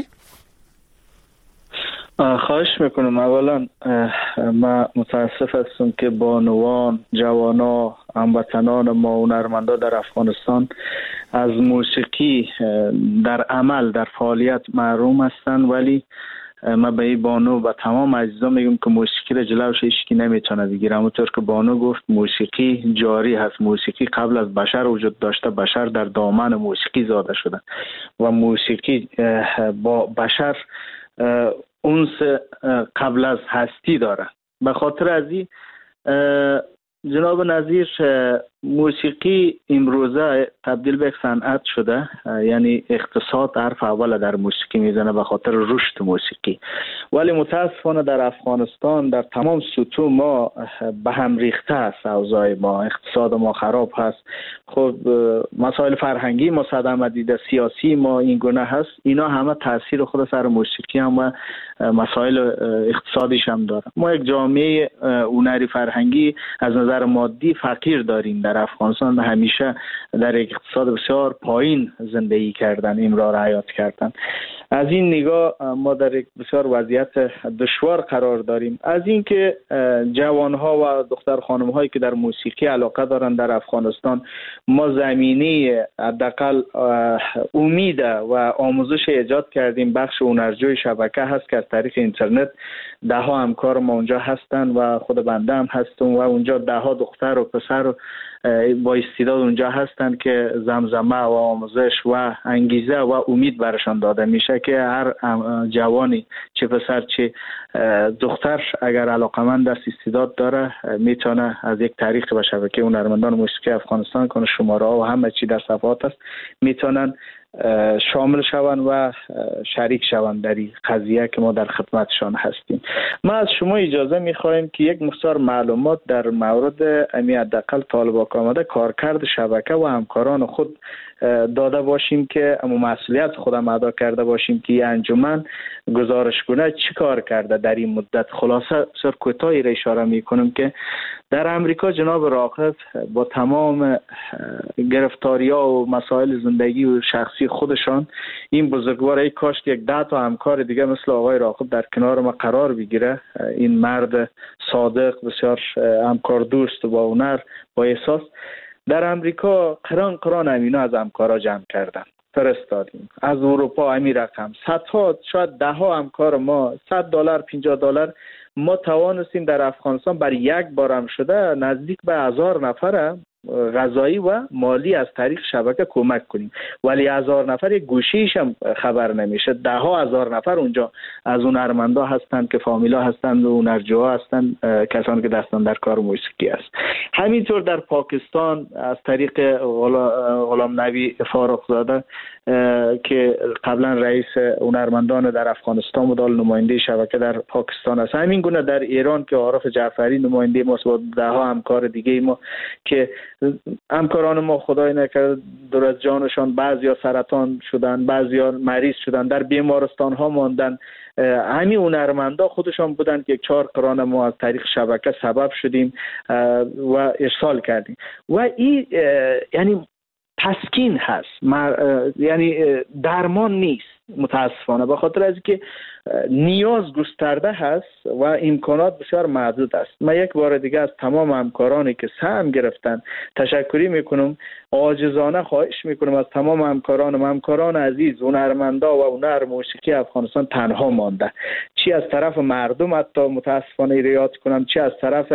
خواهش میکنم. اولا من متاسف هستم که بانوان، جوانا، هموطنان ما هنرمندا در افغانستان از موسیقی در عمل در فعالیت محروم هستند، ولی من به این بانو و تمام عزیزان میگم که موسیقی را جلوش هیچکی نمیتونه بگیره. همونطور که بانو گفت موسیقی جاری هست، موسیقی قبل از بشر وجود داشته، بشر در دامن موسیقی زاده شده و موسیقی با بشر اونس قبل از هستی داره. به خاطر از این جناب نظیر موسیقی امروزه تبدیل به صنعت شده، یعنی اقتصاد حرف اول در موسیقی میزنه به خاطر رشد موسیقی. ولی متاسفانه در افغانستان در تمام سطوح ما به هم ریخته است، اوضاع ما، اقتصاد ما خراب هست. خب مسائل فرهنگی ما صدمه دیده، سیاسی ما این گونه هست. اینا همه تاثیر خود سر موسیقی هم و مسائل اقتصادیش هم داره. ما یک جامعه هنری فرهنگی از نظر مادی فقیر داریم در افغانستان. همیشه در یک اقتصاد بسیار پایین زندگی کردن، امرار حیات کردن. از این نگاه ما در یک بسیار وضعیت دشوار قرار داریم. از اینکه جوانها و دختر خانم هایی که در موسیقی علاقه دارن در افغانستان، ما زمینه حداقل امید و آموزش ایجاد کردیم. بخش هنرجوی شبکه هست که از طریق اینترنت ده ها همکار ما اونجا هستن و خود بنده هم هستم و اونجا ده ها دختر و پسر با استعداد اونجا هستن که زمزمه و آموزش و انگیزه و امید برشان داده میشه که هر جوانی چه پسر چه دختر اگر علاقمند است، استعداد داره، میتونه از یک طریق به شبکه هنرمندان موسیقی افغانستان کنه شماره ها و همه چی در صفحات است، میتونن شامل شوند و شریک شوند در این قضیه که ما در خدمتشان هستیم. ما از شما اجازه میخواهیم که یک مقدار معلومات در مورد حداقل طالبان آمده کارکرد شبکه و همکاران خود داده باشیم که مسئولیت خودم ادا کرده باشیم که این انجمن گزارشگونه چی کار کرده در این مدت. خلاصه سر کوتاهی را اشاره میکنم که در امریکا جناب راقب با تمام گرفتاری‌ها و مسائل زندگی و شخصی خودشان این بزرگوار ای کاشت یک 10 تا همکار دیگه مثل آقای راقب در کنار ما قرار بگیره. این مرد صادق، بسیار همکار دوست و با هنر، با احساس در امریکا قران امینا از همکارا جمع کردن، فرستادیم از اروپا همین رقم صدها شاید ده ها همکار ما $100 $50 ما توانستیم در افغانستان بر یک بارم شده نزدیک به 1000 نفر غذایی و مالی از طریق شبکه کمک کنیم. ولی 1000 نفر یک گوشیش هم خبر نمیشه. ده ها هزار نفر اونجا از هنرمندا هستند که فامیلا هستند و هنرجوها هستند، کسانی که دستان در کار موسیقی است. همینطور در پاکستان از طریق غلام نبی فارغزاده که قبلا رئیس هنرمندان در افغانستان بود، نماینده شبکه در پاکستان است. همین گونه در ایران که عارف جعفری نماینده ماست با ده ها همکار دیگه ما که همکاران ما خدای نکرده دور از جانشان، بعضیا سرطان شدن، بعضیا مریض شدن، در بیمارستان ها ماندن. همین هنرمندا خودشان بودن که 4 قران ما از طریق شبکه سبب شدیم و ارسال کردیم و این یعنی تسکین هست، یعنی درمان نیست متاسفانه، به خاطر از اینکه نیاز گسترده هست و امکانات بسیار محدود است. من یک بار دیگه از تمام همکارانی که سهم گرفتن تشکری میکنم، عاجزانه خواهش میکنم از تمام همکاران عزیز، هنرمندا و هنر موسیقی افغانستان تنها مانده، چی از طرف مردم حتی متاسفانه ریاض کنم، چی از طرف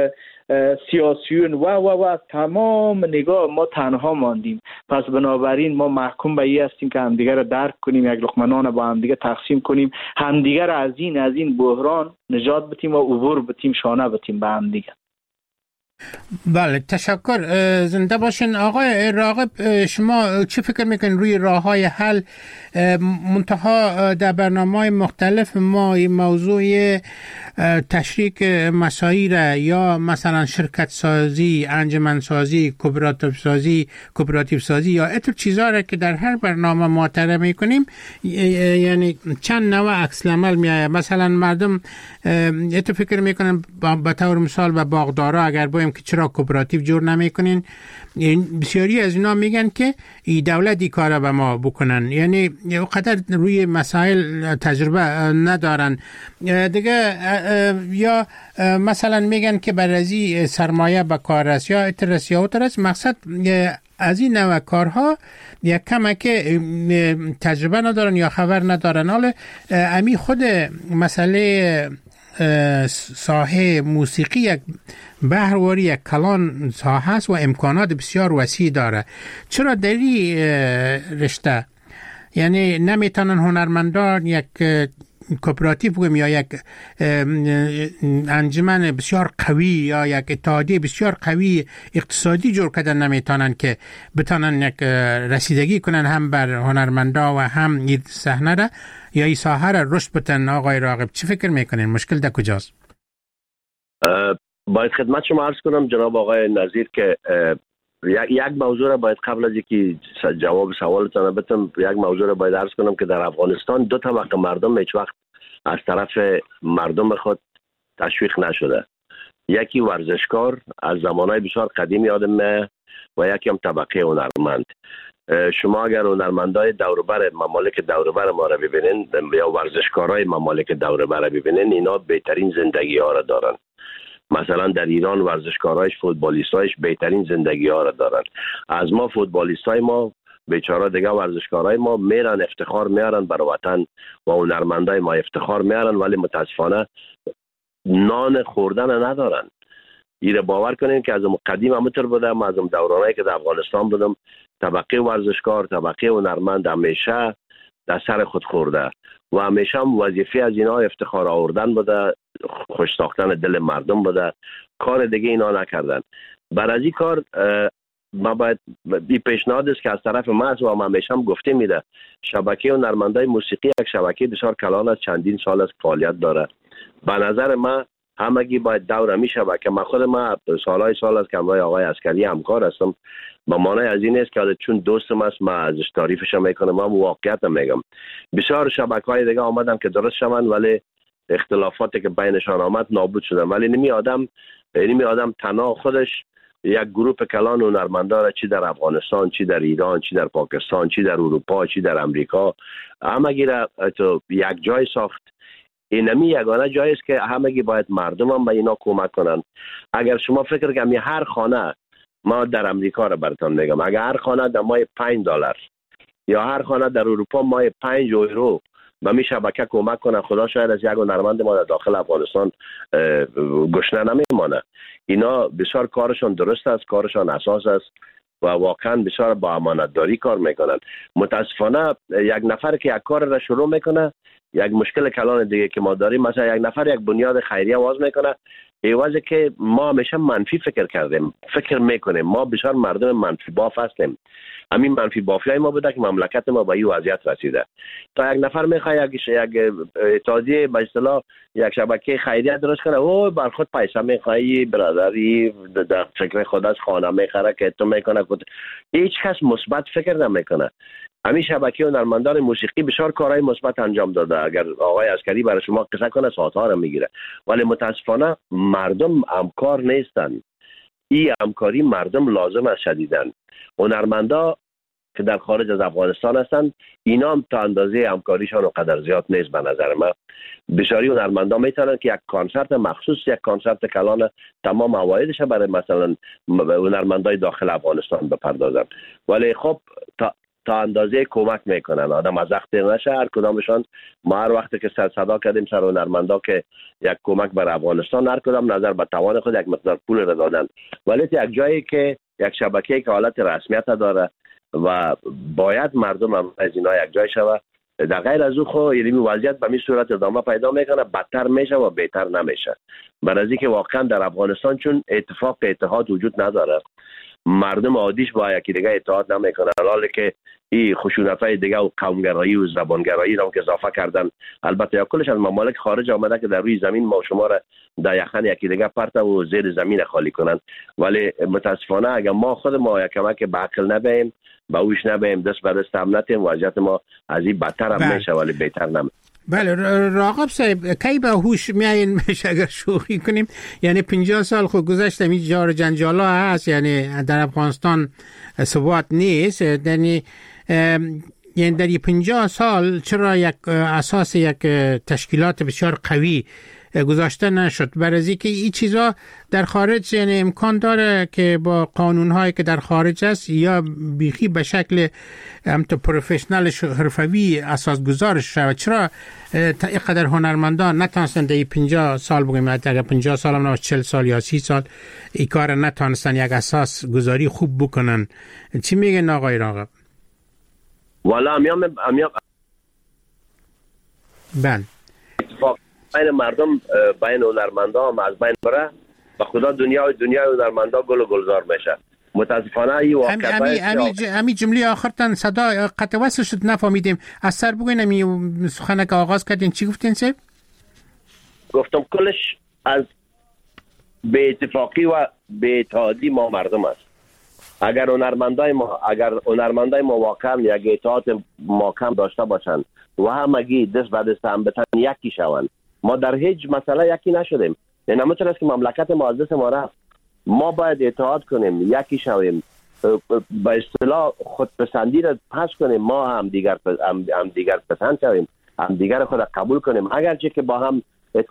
سیاسیون و تمام نگاه ما تنها ماندیم. پس بنابراین ما محکوم به این هستیم که همدیگر رو درک کنیم، یک لقمه نان با همدیگر تقسیم کنیم، همدیگر از این بحران نجات بدیم و عبور بدیم، شانه بدیم به همدیگر. بله تشکر. زنده باشین. آقای راغب، شما چی فکر میکنین روی راه های حل؟ منتها در برنامه مختلف ما این موضوع تشریک مسائل یا مثلا شرکت سازی، انجمن سازی، کوپراتیو سازی یا اتر چیزا را که در هر برنامه معطرح میکنیم، یعنی چند نوع عکس العمل میایه. مثلا مردم اتر فکر میکنن به طور مثال به باغدارا اگر بایم که چرا کوپراتیو جور نمیکنین، بسیاری از اینا میگن که دولت این کارا به ما بکنن، یعنی قدر روی مسائل تجربه ندارن دیگه. یا مثلا میگن که برازی سرمایه به کار است یا اترس یا اترس. مقصد از این نوع کارها یک کمه که تجربه ندارن یا خبر ندارن. حالا امی خود مسئله ساحه موسیقی یک بحرواری، یک کلان ساحه است و امکانات بسیار وسیع داره. چرا در این رشته یعنی نمیتونن هنرمندان یک کوپراتیو بگیم یا یک انجمن بسیار قوی یا یک اتحادیه بسیار قوی اقتصادی جور کردن نمیتونن که بتونن یک رسیدگی کنن هم بر هنرمندا و هم این صحنه را یا این ساحه را رشد بدن؟ آقای راغب چی فکر میکنین؟ مشکل در کجاست؟ باید خدمت شما عرض کنم جناب آقای نظیر که یک موضوع را باید قبل از اینکه جواب سوالتان بدم، یک موضوع را باید عرض کنم که در افغانستان دو طبقه مردم هیچ وقت از طرف مردم خود تشویق نشده. یکی ورزشکار از زمانهای بسیار قدیم یادم و یکی هم طبقه هنرمند. شما اگر هنرمندای دوربر ممالک دوربر ما را ببینین یا ورزشکارای ممالک دوربر را ببینین، اینا بهترین زندگی ها را دارن. مثلا در ایران ورزشکارایش، فوتبالیستایش بهترین زندگی ها را دارن. از ما فوتبالیستای ما بیچاره دیگه ورزشکارای ما میرن افتخار میارن برای وطن و هنرمندای ما افتخار میارن، ولی متاسفانه نان خوردن ندارن. ایره باور کنین که از قدیم همونطور بوده. ما از دورانایی که در افغانستان بودم، طبقه ورزشکار، طبقه هنرمند همیشه در سر خود خورده و همیشه هم وظیفه از اینا افتخار آوردن بوده، خوش ساختن دل مردم بوده. کار دیگه اینا نکردن. برای این کار ما باید این پیشنهاد است که از طرف ما و ما همیشه هم گفته میده، شبکه هنرمندای موسیقی یک شبکه بسیار کلان است، چندین سال از فعالیت داره. به نظر من همگی باید دور می شبکه. من خود ما سال است که همراه آقای عسکری همکار هستم. با معنی از این است که چون دوستم است ما ازش تعریفش میکنم، من واقعیت میگم. بسیار شبکه‌های دیگه آمدن که درست شوند ولی اختلافاتی که بینشان آمد نابود شدن. ولی نمی آدم تنها خودش یک گروه کلان هنرمندا را چی در افغانستان، چی در ایران، چی در پاکستان، چی در اروپا، چی در امریکا همگی را تو یک جای ساخت. اینمی یگانه جایی است که همگی باید مردم هم به اینا کمک کنن. اگر شما فکر کنید هر خانه، ما در امریکا را براتون میگم، اگر هر خانه در ماه $5 یا هر خانه در اروپا ماه €5 به می شبکه کمک کنه، خدا شاید از یک هنرمند ما در داخل افغانستان گشنه نمیمانه. اینا بسیار کارشان درست است، کارشان اساس است و واقعا بسیار با امانتداری کار میکنن. متاسفانه یک نفر که یک کار را شروع میکنه، یک مشکل کلان دیگه که ما داریم، مثلا یک نفر یک بنیاد خیریه واز میکنه، ایوازه که ما همیشه منفی فکر میکنیم. ما بسیار مردم منفی باف هستیم. همین منفی بافی های ما بوده که مملکت ما به این وضعیت رسیده. تا یک نفر میخواد یک اتحادیه به اصطلاح یک شبکه خیریه درست کنه، او بر خود پیسه میخوای، برادری در فکر خود از خانه میخره که تو میکنه، هیچ کس مثبت فکر نمیکنه. همین شبکه هنرمندان موسیقی بسیار کارهای مثبت انجام داده. اگر آقای عسکری برای شما قصه کنه ساعت‌ها رو میگیره، ولی متاسفانه مردم همکار نیستن. این همکاری مردم لازم است شدیدن. هنرمندا که در خارج از افغانستان هستن، اینا هم تا اندازه همکاریشان قدر زیاد نیست به نظر من. بسیاری هنرمندا میتونن که یک کنسرت مخصوص، یک کنسرت کلان تمام عوایدش برای مثلا هنرمندای داخل افغانستان بپردازن، ولی خب تا اندازه کمک میکنن. آدم از وقت نشه هر کدامشان. ما هر وقت که سر صدا کردیم سر هنرمندا که یک کمک بر افغانستان، هر کدام نظر به توان خود یک مقدار پول را دادن، ولی یک جایی که یک شبکه‌ای که حالت رسمیت داره و باید مردم هم از اینا یک جای شوه، در غیر از او خو یعنی وضعیت به این صورت ادامه پیدا میکنه، بدتر میشه و بهتر نمیشه. برای اینکه واقعا در افغانستان چون اتحاد وجود نداره، مردم عادیش با یکی دیگه اتحاد نمیکنه، حالا که این خشونت‌های دیگه و قومگرایی و زبانگرایی رو که اضافه کردن. البته یا کلش از ممالک خارج آمده که در روی زمین ما شما را در یخن یکی دیگه پرت و زیر زمین خالی کنن. ولی متاسفانه اگر ما خود ما یک کمک به عقل نبیم، به اوش نبیم، دست به دست هم نتیم، وضعیت ما از این بدتر هم میشه ولی بهتر نمیشه. بله راغب صاحب کی به هوش میاین میشه اگر شوخی کنیم؟ یعنی 50 سال خود گذشته می جار جنجالا هست، یعنی در افغانستان ثبات نیست، یعنی در 50 سال چرا یک اساس یک تشکیلات بسیار قوی گذاشته نشد؟ برای اینکه این چیزا در خارج یعنی امکان داره که با قانون‌هایی که در خارج است یا بیخی به شکل همت پروفشنال حرفوی اساس گذارش شود. چرا اینقدر هنرمندان نتونستن در 50 سال بگیم، اگر 50 سال هم نه 40 سال یا 30 سال این کار نتونستن یک اساس گذاری خوب بکنن؟ چی میگن آقای راغب؟ والا امیام بله اتفاق بین مردم، بین هنرمندان از بین بره، به خدا دنیای هنرمندان گل و گلزار میشه. متاسفانه این واقعیت امی جمله آخرتان صدا قطع وصل شد نفهمیدیم. از سر بگوین امی سخنه که آغاز کردین چی گفتین سیب؟ گفتم کلش از به اتفاقی و به اتحادی ما مردم است. اگر هنرمندای ما واقعا یک اتحاد محکم داشته باشند و همگی دست به دست هم بتن یکی شوند، ما در هیچ مسئله یکی نشدیم. یعنی همون است که مملکت ما از دست ما رفت. ما باید اتحاد کنیم، یکی شویم، به اصطلاح خودپسندی را پس کنیم، ما هم دیگر پسند شویم، هم دیگر خود قبول کنیم. اگرچه که با هم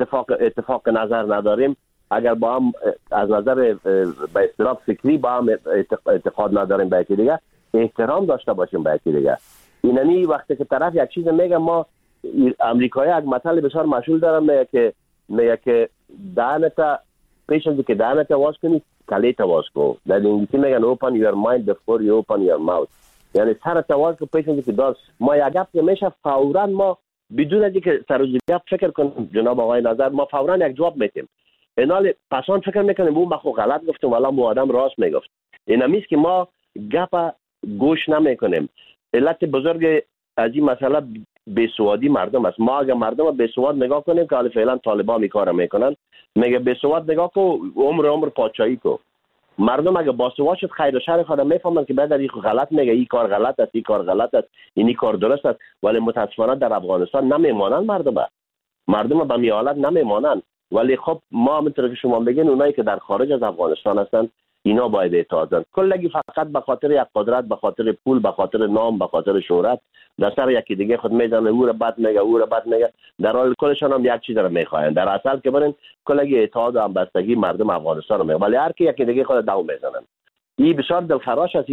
اتفاق نظر نداریم، اگر با هم از نظر به اصطلاح فکری با هم اعتقاد نداریم به یکی دیگه، احترام داشته باشیم به یکی دیگه. اینمی وقتی که طرف یک چیز میگه، ما امریکایی یک مثال بسیار مشهور دارم، میگه که دهنت پیش از که دهنت واز کنی کلیت واز کن. در انگلیسی میگن open your mind before you open your mouth. یعنی سرت واز کن پیش از که دار ما یک گپ میشه فوراً ما بدون از اینکه سر و گپ فکر کنیم جناب آقای نظر، ما فوراً یک جواب میدیم. اینال پسان فکر میکنیم اون بخو غلط گفتیم والا مو آدم راست میگفت. اینمیست که ما گپ گوش نمیکنیم. علت بزرگ از این مسئله بیسوادی مردم است. ما اگر مردم بیسواد نگاه کنیم که حالا فعلا طالبان می کار میکنن، میگه بیسواد نگاه کو عمر پادشاهی کو. مردم اگر باسواد شد خیر و شر خود میفهمن که بعد این غلط میگه، این کار غلط است، این کار غلط است، این کار درست است. ولی متاسفانه در افغانستان نمیمانن مردم به می حالت نمیمانن. ولی خب ما همونطور که شما بگین اونایی که در خارج از افغانستان هستن اینا باید اتحادن. کلگی فقط به خاطر یک قدرت، به خاطر پول، به خاطر نام، به خاطر شهرت در سر یکی دیگه خود میزنه، او را بد میگه، در حال کلشان هم یک چیز را میخواین. در اصل که برین کلگی اتحاد و همبستگی مردم افغانستان رو میگه، ولی هر کی یکی دیگه خود داو میزنن. این بسیار دلخراش است.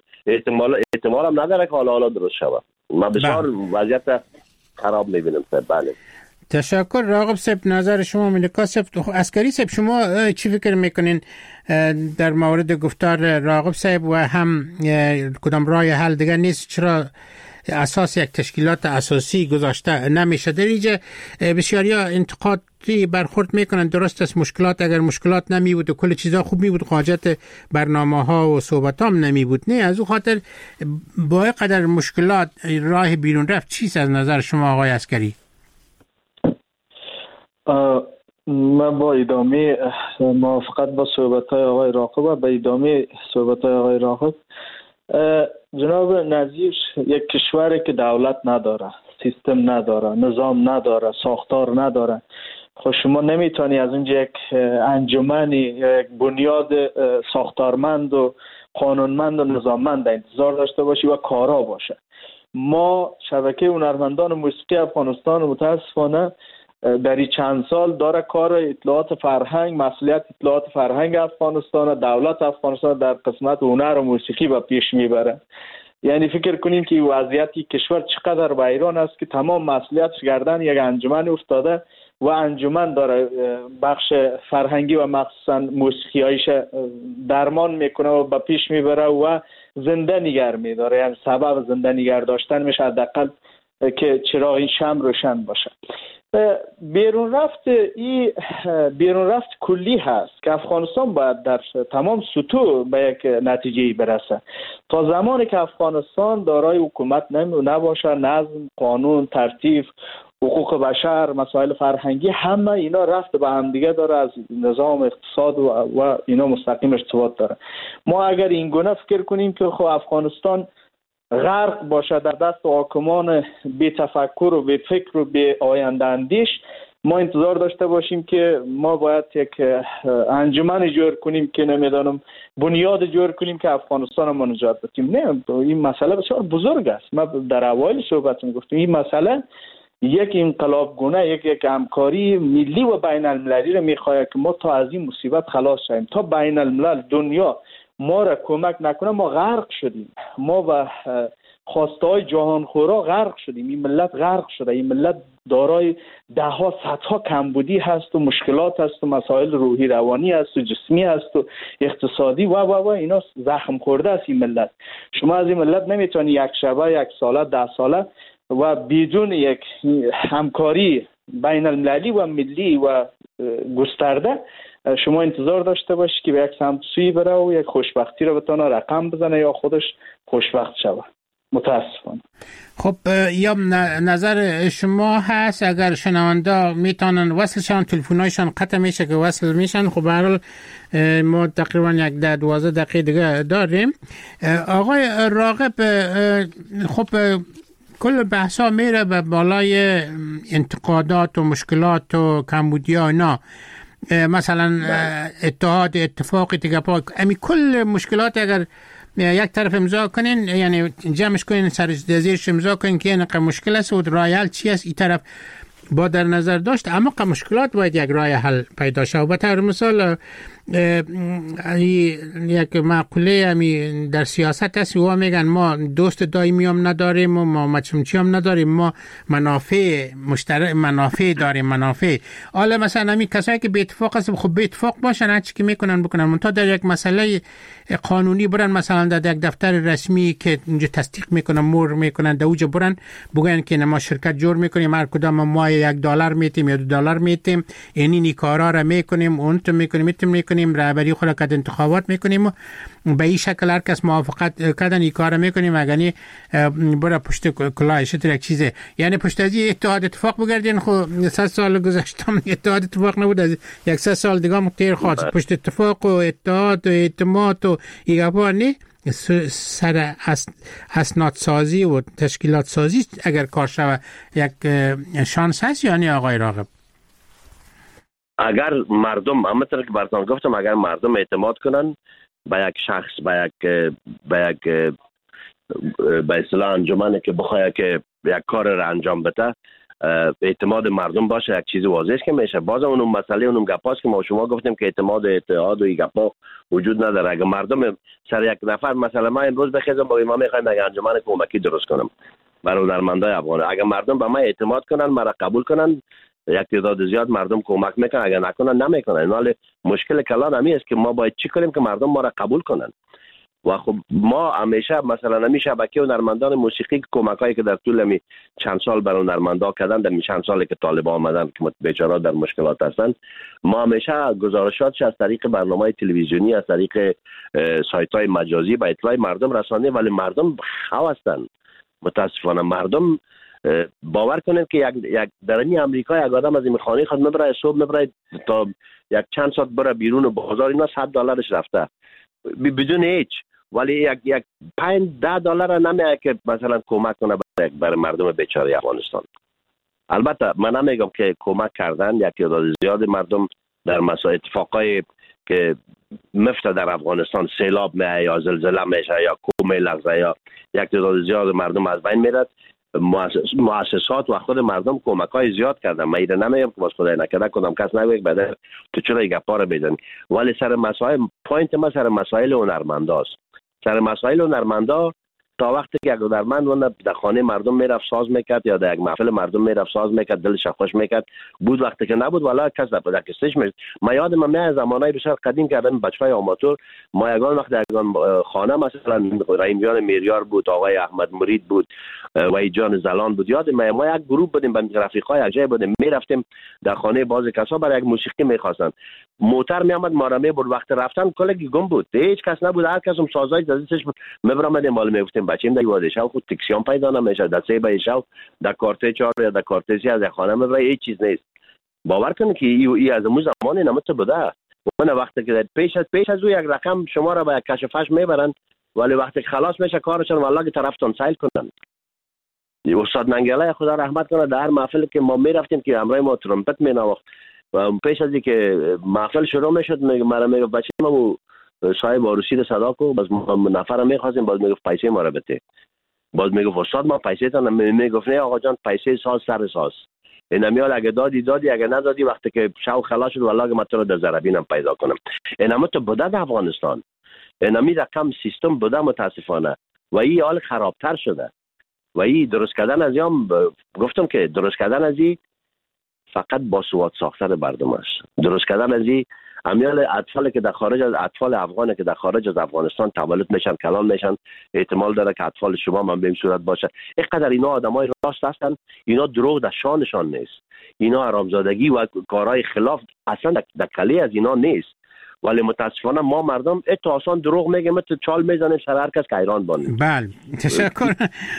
احتمال هم نداره که حالا درست شود. ما بسیار وضعیت خراب میبینیم. بله تشکر راغب صاحب. نظر شما ملکا صاحب. عسکری صاحب شما چی فکر میکنین در مورد گفتار راغب صاحب و هم کدام راه حل دیگر نیست؟ چرا اساس یک تشکیلات اساسی گذاشته نمیشه؟ در اینجا بسیاریا انتقادی برخورد میکنن. درست است مشکلات، اگر مشکلات نمی بود و کل چیزا خوب می بود، حاجت برنامه ها و صحبت هم نمی بود. نه، از اون خاطر با قدر مشکلات راه بیرون رفت چیست از نظر شما آقای عسکری؟ من با ادامه موافقت با صحبت‌های آقای راغب و به ادامه صحبت‌های آقای راغب، جناب نظیر یک کشوری که دولت نداره، سیستم نداره، نظام نداره، ساختار نداره، خب شما نمیتونی از اونجا یک انجمنی، یک بنیاد ساختارمند و قانونمند و نظاممند انتظار داشته باشی و کارا باشه. ما شبکه هنرمندان موسیقی افغانستان متاسفانه در این چند سال داره کار اطلاعات فرهنگ، مسئولیت اطلاعات فرهنگ افغانستان، دولت افغانستان در قسمت هنر و موسیقی به پیش میبره. یعنی فکر کنیم که وضعیت کشور چقدر ویران است که تمام مسئولیتش گردن یک انجمن افتاده و انجمن داره بخش فرهنگی و مخصوصا موسیقیایش درمان میکنه و به پیش میبره و زنده نگه میداره. یعنی سبب زنده نگه داشتن میشه حداقل که چراغ این شمع روشن باشه. بیرون رفت کلی هست که افغانستان باید در تمام سطوح به یک نتیجه برسه. تا زمانی که افغانستان دارای حکومت نباشه، نظم، قانون، ترتیب، حقوق بشر، مسائل فرهنگی، همه اینا رفت به هم دیگه داره، از نظام اقتصاد و اینا مستقیم ارتباط داره. ما اگر این گونه فکر کنیم که خب افغانستان غرق باشه در دست حاکمان بی تفکر و بی فکر و بی آینده اندیش، ما انتظار داشته باشیم که ما باید یک انجمن جور کنیم که نمیدانم بنیاد جور کنیم که افغانستان ما نجات بدیم. نه، این مسئله بسیار بزرگ است. ما در اوایل صحبت گفتیم این مسئله یک انقلاب گونه، یک همکاری ملی و بین المللی رو میخواد که ما تا از این مصیبت خلاص شیم. تا بین الملل دنیا ما را کمک نکنه ما غرق شدیم، ما و خواسته های جهان خورا غرق شدیم. این ملت غرق شده. این ملت دارای ده ها صدها کمبودی هست و مشکلات هست و مسائل روحی روانی هست و جسمی هست و اقتصادی و اینا زخم خورده است این ملت. شما از این ملت نمیتونی یک شبه، یک ساله، 10 ساله و بدون یک همکاری بین المللی و ملی و گسترده شما انتظار داشته باشی که به یک سمت سوی بره و یک خوشبختی رو بتونه رقم بزنه یا خودش خوشبخت شوه. متاسفانه. خب یا نظر شما هست اگر شنونده میتونن وصل شن، تلفن‌هایشان قطع میشه که وصل میشن. خب به هر حال ما تقریبا 12 دقیقه دیگه داریم. آقای راغب، خب کل بحثا میره به بالای انتقادات و مشکلات و کمبودی‌ها اینا، مثلا اتحاد، اتفاق، اتفاق، امی کل مشکلات اگر یک طرف امضا کنین، یعنی جمعش کنین، سر زیرش امضا کنین که اینقدر مشکل است و راه حل چی است، این طرف با در نظر داشت اما مشکلات باید یک راه حل پیدا شه. و به طور مثال یک مقوله همی در سیاست هست و میگن ما دوست دائمی هم نداریم و ما مچمچی هم نداریم، ما منافع مشترک، منافع داریم، منافع. حالا مثلا همین کسایی که به اتفاق هست خب به اتفاق باشن، هر چی که میکنن بکنن، منتها در یک مسئله قانونی برن، مثلا در یک دفتر رسمی که اونجا تصدیق میکنن، مهر میکنن، در اوجا برن بگن که ما شرکت جور میکنیم، هر کدام ما $1 میتیم یا $2 میتیم، اینی کارا را میکنیم، اون تو میکنیم، رهبری خود را که انتخابات میکنیم و به این شکل هر کس موافقت کردن این کار میکنیم، اگه برای پشت کلاهش تو یک چیزه، یعنی پشت از اتحاد اتفاق بگردین. خب 100 سال گذشته اتحاد اتفاق نبود، از 100 سال دیگه مختیر خواست پشت اتفاق و اتحاد و اعتماد و ایگابانی سر اسناد سازی و تشکیلات سازی اگر کار شود یک شانس هست. یعنی آقای راغب اگر مردم، همونطور که براتون گفتم، اگر مردم اعتماد کنن به یک شخص، به یک به اصطلاح انجمنی که بخواد که یک کار را انجام بده، اعتماد مردم باشه، یک چیزی واضح که میشه. باز اون مسئله اون گپاست که ما شما گفتیم که اعتماد و اتحاد و این گپا وجود نداره. اگر مردم سر یک نفر، مثلا ما امروز بخیزم با ما میخوایم یک انجمن کمکی درست کنم برای هنرمندای افغان، اگر مردم به ما اعتماد کنن، مرا قبول کنن، یک تعداد زیاد مردم کمک میکنن، اگر نکنن نمیکنن. ولی مشکل کلان همی است که ما باید چی کنیم که مردم ما را قبول کنن. و خب ما همیشه مثلا همیشه شبکه هنرمندان موسیقی کمکایی که در طول چند سال برای هنرمندا کردن، در چند سالی که طالبان آمدن که بیچاره در مشکلات هستن، ما همیشه گزارشاتش از طریق برنامه‌های تلویزیونی، از طریق سایت‌های مجازی به اطلاع مردم رسانده، ولی مردم خو هستن. متاسفانه مردم باور کنید که یک در این امریکا یک آدم از این خانه خود میبره، صبح میبره تا یک چند ساعت بره بیرون بازار، اینا $100 رفته بدون هیچ، ولی یک $5-10 نمیاد که مثلا کمک کنه برای مردم بیچاره افغانستان. البته من نمیگم که کمک کردن یک تعداد زیاد مردم در مسائل اتفاقای که مفته در افغانستان، سیلاب میاد یا زلزله میشه یا کوه میلغزه یا یک تعداد زیاد مردم از بین میرد، مؤسسات و خود مردم کمک‌های زیاد کردن. من ایده نمیگم که باز خدای نکرده کدام کس نگوید بعد تو چرا این گپا رو بزنی، ولی سر مسائل پوینت ما سر مسائل هنرمنداست. سر مسائل هنرمندا تا وقتی که یک هنرمند در خانه مردم میرفت ساز میکرد یا در یک محفل مردم میرفت ساز میکرد، دلش خوش میکرد. بود وقتی که نبود والا کس در کسش میشد. ما یادم میاد زمانهای بسیار قدیم که بچهای آماتور ما یگان وقت در خانه مثلا رحیمیان میریار بود، آقای احمد مرید بود، وحید جان زلان بود. یاد ما یک گروه بودیم با رفیقای یک جای بودیم، میرفتیم در خانه بعضی کسا برای یک موسیقی میخواستن. موتر میامد ما را میبرد، وقت رفتن کلگی گم بود، هیچ کس نبود، هر کس هم سازای دستش بود. میبرامد مال میگفتیم بچه‌م در وادش خود تکسیون پیدا نمیشه، دسته بایشو در کارت 4 یا در کارت 3 از خانه میبره، هیچ چیز نیست. باور کنید که ای از اون زمان نمت بوده. اون وقتی که پیش از او یک رقم شما را به کشفش میبرن، ولی وقتی خلاص میشه کارشون والله که طرفتون سیل کنن. استاد ننگله خدا رحمت کنه در محفل که ما میرفتیم که همراه ما ترومپت مینواخت و پیش از اینکه محفل شروع میشد مرا میگفت بچه ما صاحب عروسی رو صدا کو، باز نفر میخواستیم، باز میگفت پیسه ما را بده. باز میگفت استاد ما پیسه تان، میگفت نه آقا جان پیسه ساز سر ساز. این میال اگه دادی اگه ندادی وقتی که شو خلاص شد والله که من تو رو در زربینم پیدا کنم. اینم تو بوده در افغانستان، اینمی رقم سیستم بوده متاسفانه و این حال خرابتر شده و این درست کردن از یام گفتم که درست کردن از این فقط با سواد ساختن مردم است. درست کردن از این امیال اطفالی که در خارج از اطفال افغانه که در خارج از افغانستان تولد میشن کلان میشن، احتمال داره که اطفال شما هم به این صورت باشه. اینقدر اینا آدمای راست هستن، اینا دروغ در شانشان نیست، اینا حرامزادگی و کارهای خلاف اصلا در کلی از اینا نیست. ولی متاسفانه ما مردم ات آسان دروغ میگیم، ات چال میزنیم سر هر کس که ایران بانیم. بله تشکر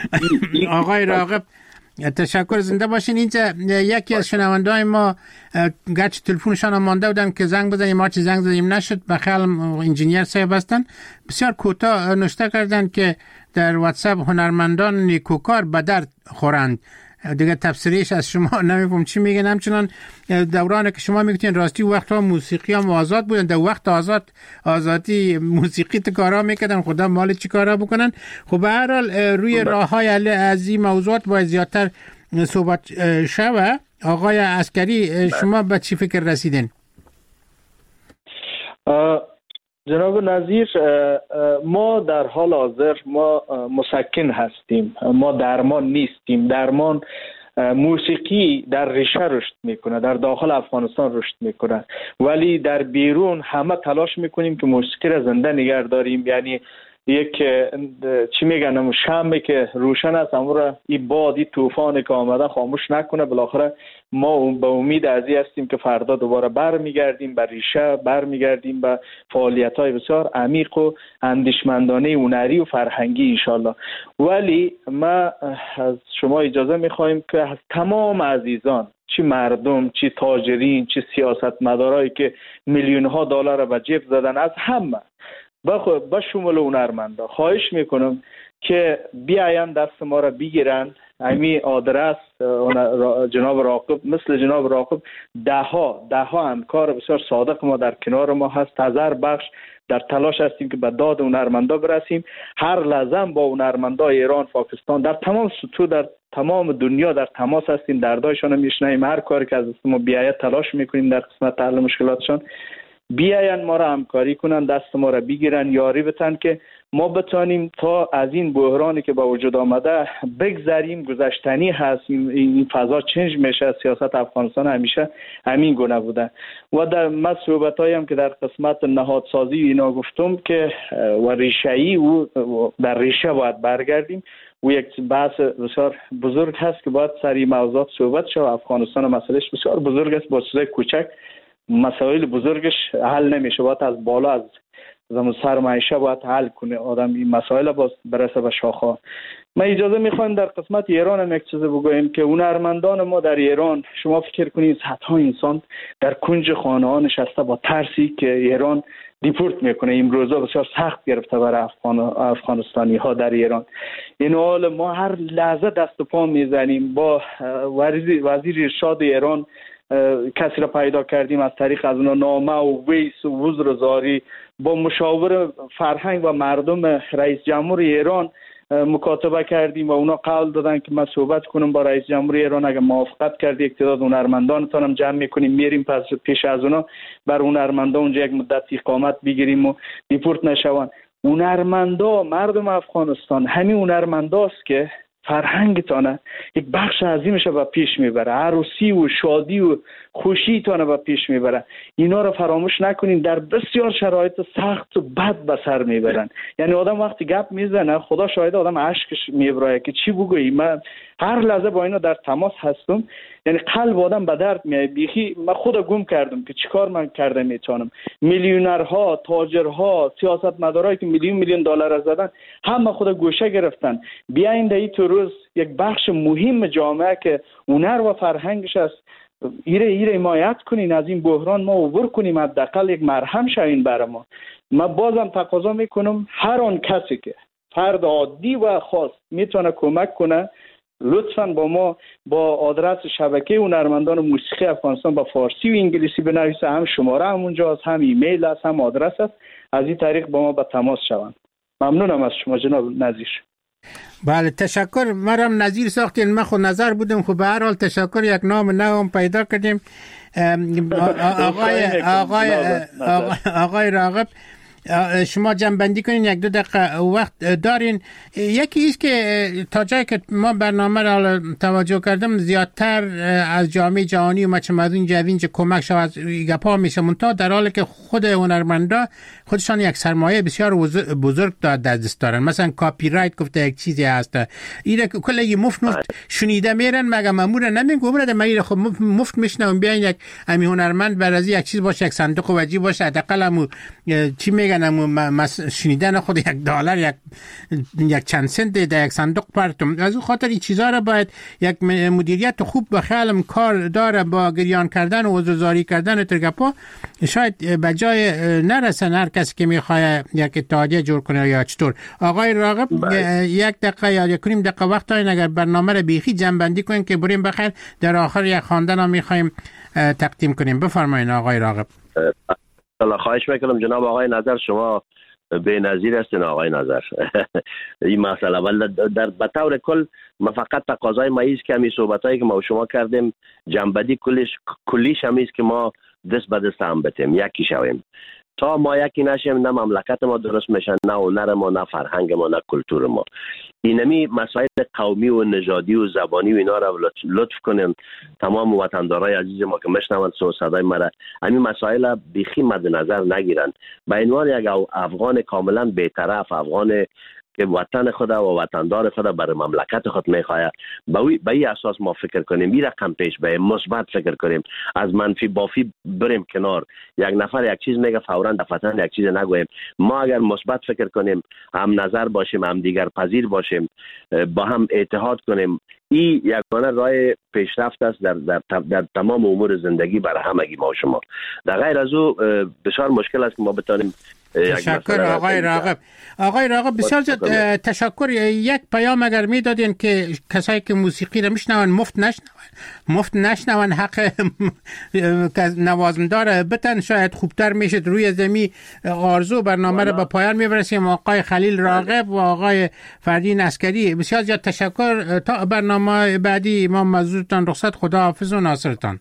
آقای راغب، تشکر، زنده باشین. اینجا یکی از شنونده‌های ما گرچه تلفنشان هم مانده بودن که زنگ بزنیم، ما چه زنگ زدیم نشد، بخیال انجینیر صاحب هستن. بسیار کوتاه نوشته کردن که در واتساپ هنرمندان نیکوکار به درد خورند. دیگه تفسیرش از شما نمیفهم چی میگن. همچنان دورانی که شما میگفتین راستی وقتا موسیقی هم آزاد بودن، در وقت آزادی موسیقی کارا میکردن، خدا مال چی کارا بکنن. خب به هر حال روی راههای از این موضوعات باید زیادتر صحبت شوه. آقای عسکری شما به چی فکر رسیدین؟ جناب نظیر، ما در حال حاضر ما مسکن هستیم، ما درمان نیستیم. درمان موسیقی در ریشه رشد میکنه، در داخل افغانستان رشد میکنه، ولی در بیرون همه تلاش میکنیم که موسیقی را زنده نگه داریم. یعنی یک چی میگن شمعی که روشن است اما را این بادی طوفانی که آمده خاموش نکنه. بالاخره ما به امید از این هستیم که فردا دوباره برمیگردیم به ریشه، برمیگردیم به فعالیت‌های بسیار عمیق و اندیشمندانه هنری و فرهنگی انشالله. ولی ما از شما اجازه میخوایم که از تمام عزیزان، چی مردم، چی تاجرین، چی سیاستمدارایی که میلیون‌ها دلار به جیب زدن، از همه با شمول هنرمندا خواهش میکنم که بیاین دست ما را بگیرن. همین آدرس جناب راقب، مثل جناب راقب ده ها همکار بسیار صادق ما در کنار ما هست. هزار بخش در تلاش هستیم که به داد هنرمندا برسیم. هر لحظه با هنرمندای ایران، پاکستان، در تمام سطوح، در تمام دنیا در تماس هستیم، دردایشان میشنویم. هر کاری که از ما بیاید تلاش میکنیم در قسمت حل مشکلاتشان. بیاین ما را همکاری کنن، دست ما را بگیرن، یاری بتن که ما بتانیم تا از این بحرانی که با وجود آمده بگذریم. گذشتنی هست، این فضا چنج میشه. سیاست افغانستان همیشه همین گونه بوده و در صحبتایی هم که در قسمت نهادسازی اینا گفتم که و ریشه‌ای و در ریشه باید برگردیم. و یک بحث بسیار بزرگ هست که باید سری موضوعات صحبت شد. افغانستان مسئلهش بسیار بزرگ است، با چیزای کوچک مسائل بزرگش حل نمیشه. باید از بالا از سرمایشه باید حل کنه آدم این مسائل، باز برسه به شاخه. ما اجازه میخوایم در قسمت ایران هم یک چیز بگویم که هنرمندان ما در ایران، شما فکر کنید صدها انسان در کنج خانه ها نشسته با ترسی که ایران دیپورت میکنه. این روزا بسیار سخت گرفته برای افغانستانی ها در ایران. این حال ما هر لحظه دست و پا میزنیم. با وزیر ارشاد ایران کسی را پیدا کردیم از طریق از اونا نامه و ویس و وزرزاری. با مشاور فرهنگ و مردم رئیس جمهور ایران مکاتبه کردیم و اونا قول دادن که من صحبت کنم با رئیس جمهور ایران. اگر موافقت کردی اقتدار هنرمندانتان هم جمع میکنیم، میریم پیش از اونا بر هنرمندان اونجا یک مدت اقامت بگیریم و دیپورت نشوند. هنرمندا، مردم افغانستان همین هنرمنداست که فرهنگتانه یک بخش عظیمش به پیش میبره، عروسی و شادی و خوشیتانه به پیش میبره. اینا رو فراموش نکنین، در بسیار شرایط سخت و بد به سر میبرن. یعنی آدم وقتی گپ میزنه خدا شاهد آدم اشکش میبره که چی بگویی. من هر لحظه با اینا در تماس هستم، یعنی قلب آدم به درد میاد. بیخی من خود گم کردم که چیکار من کرده میتونم. میلیونرها، تاجرها، سیاستمدارایی که میلیون دلار زدن همه خود گوشه گرفتن. بیاین در این روز یک بخش مهم جامعه که هنر و فرهنگش است ایره حمایت کنین، از این بحران ما عبور کنیم، حداقل یک مرهم شوین برای ما. من بازم تقاضا میکنم هر آن کسی که فرد عادی و خاص میتونه کمک کنه، لطفاً با ما با آدرس شبکه هنرمندان موسیقی افغانستان با فارسی و انگلیسی بنویسه. هم شماره هم اونجاست، هم ایمیل است، هم آدرس است. از این طریق با ما به تماس شوند. ممنونم از شما جناب نظیر. بله تشکر. مرام نظیر ساختین، من خود نظر بودم. خب به هر حال تشکر، یک نام نو پیدا کردیم. آقای راغب، شما جنبندی کنین، یک دو دقیقه وقت دارین. یکی ایست که تا جایی که ما برنامه را توجه کردم زیادتر از جامعه جهانی و مچمدون جوین که کمک شو از گپا میشه، منتها در حالی که خود هنرمندا خودشان یک سرمایه بسیار بزرگ در دست دارن. مثلا کاپی رایت گفته یک چیزی هست، اینا کلی مفت شنیده میرن، مگه مامور نمیگه عمره من خب مفت میشنم. بیاین یک امی هنرمند برازی یک چیز باشه، یک صندوق وجی باشه، حداقل چی میگن شنیدن خود $1 یک چند سنت در یک صندوق پرتم. از اون خاطر این چیزا را باید یک مدیریت خوب به خیالم کار داره با گریان کردن و عذرزاری کردن ترگپا. شاید به جای نرسن هر کسی که میخواد یک اتحادیه جور کنه یا چطور. آقای راغب یک دقیقه یا یک نیم دقیقه وقت دارین، اگر برنامه را بیخی جنبندی کنین که بریم بخیر در آخر یک خواندن هم میخوایم تقدیم کنیم. بفرمایید آقای راغب. خواهش میکنم جناب آقای نظر، شما به نظیر هستین آقای نظر. این مسئله ولی در بطور کل ما فقط تقاضای ما ایست که همین صحبتایی که ما و شما کردیم جنبندی کلیش هم ایست که ما دست به دست هم بتیم، یکی شویم. تا ما یکی نشیم نه مملکت ما درست میشن، نه هنر ما، نه فرهنگ ما، نه کلتور ما. اینمی مسائل قومی و نژادی و زبانی و اینا را لطف کنین تمام وطندارای عزیز ما که میشنوند صدای ما، همین مسائل بیخی مد نظر نگیرن. به عنوان یک افغان کاملا بی‌طرف، افغان که وطن خود و وطندار خود برای مملکت خود میخواه، به این اساس ما فکر کنیم، این رقم پیش بریم، مثبت فکر کنیم، از منفی بافی بریم کنار. یک نفر یک چیز میگه فوراً دفعتاً یک چیز نگویم. ما اگر مثبت فکر کنیم، هم نظر باشیم، هم دیگر پذیر باشیم، با هم اتحاد کنیم، این یگانه راه پیشرفت است در تمام امور زندگی برای همگی ما و شما. در غیر از او بسیار مشکل است که ما بتانیم. تشکر آقای راغب. آقای راغب بسیار تشکر. یک پیام اگر میدادین که کسایی که موسیقی رو میشنون مفت نشنون حق نوازنده رو بتن، شاید خوبتر میشه. روی زمین آرزو برنامه رو به پایان میبرسیم. آقای خلیل راغب و آقای فردین عسکری بسیار زیاد تشکر. تا برنامه بعدی ما مزورتان رخصت. خدا حافظ و ناصرتان.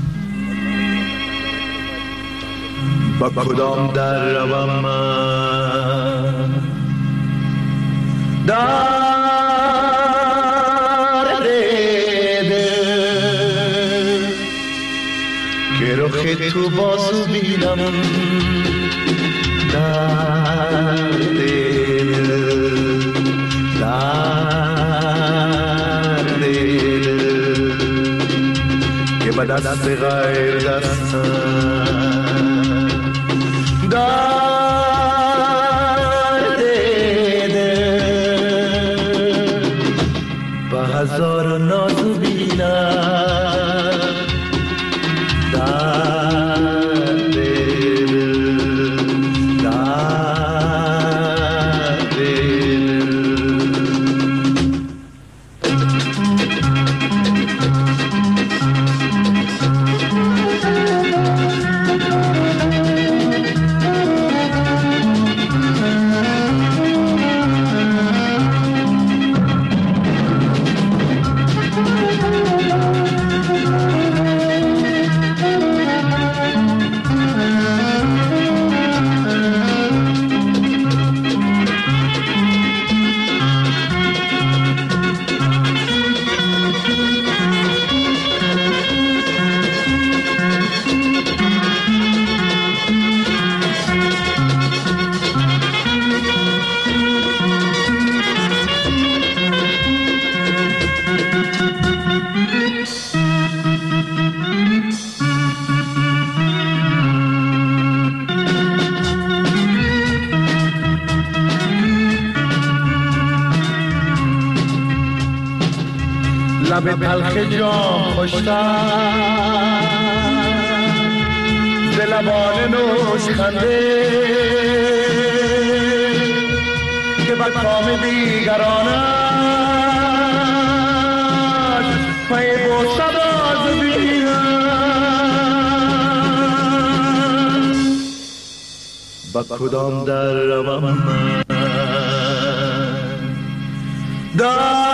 با کدام در روم من در دیده که رخ تو بازو بینم در دیده که به دست غیر دستم در دیده با هزار نازو بینم در دیده در دیده. لب تلخ جام خوشتر ز لبان نوشخنده که بر کام دیگرانت پای بوسد آز بینم با کدام در روم من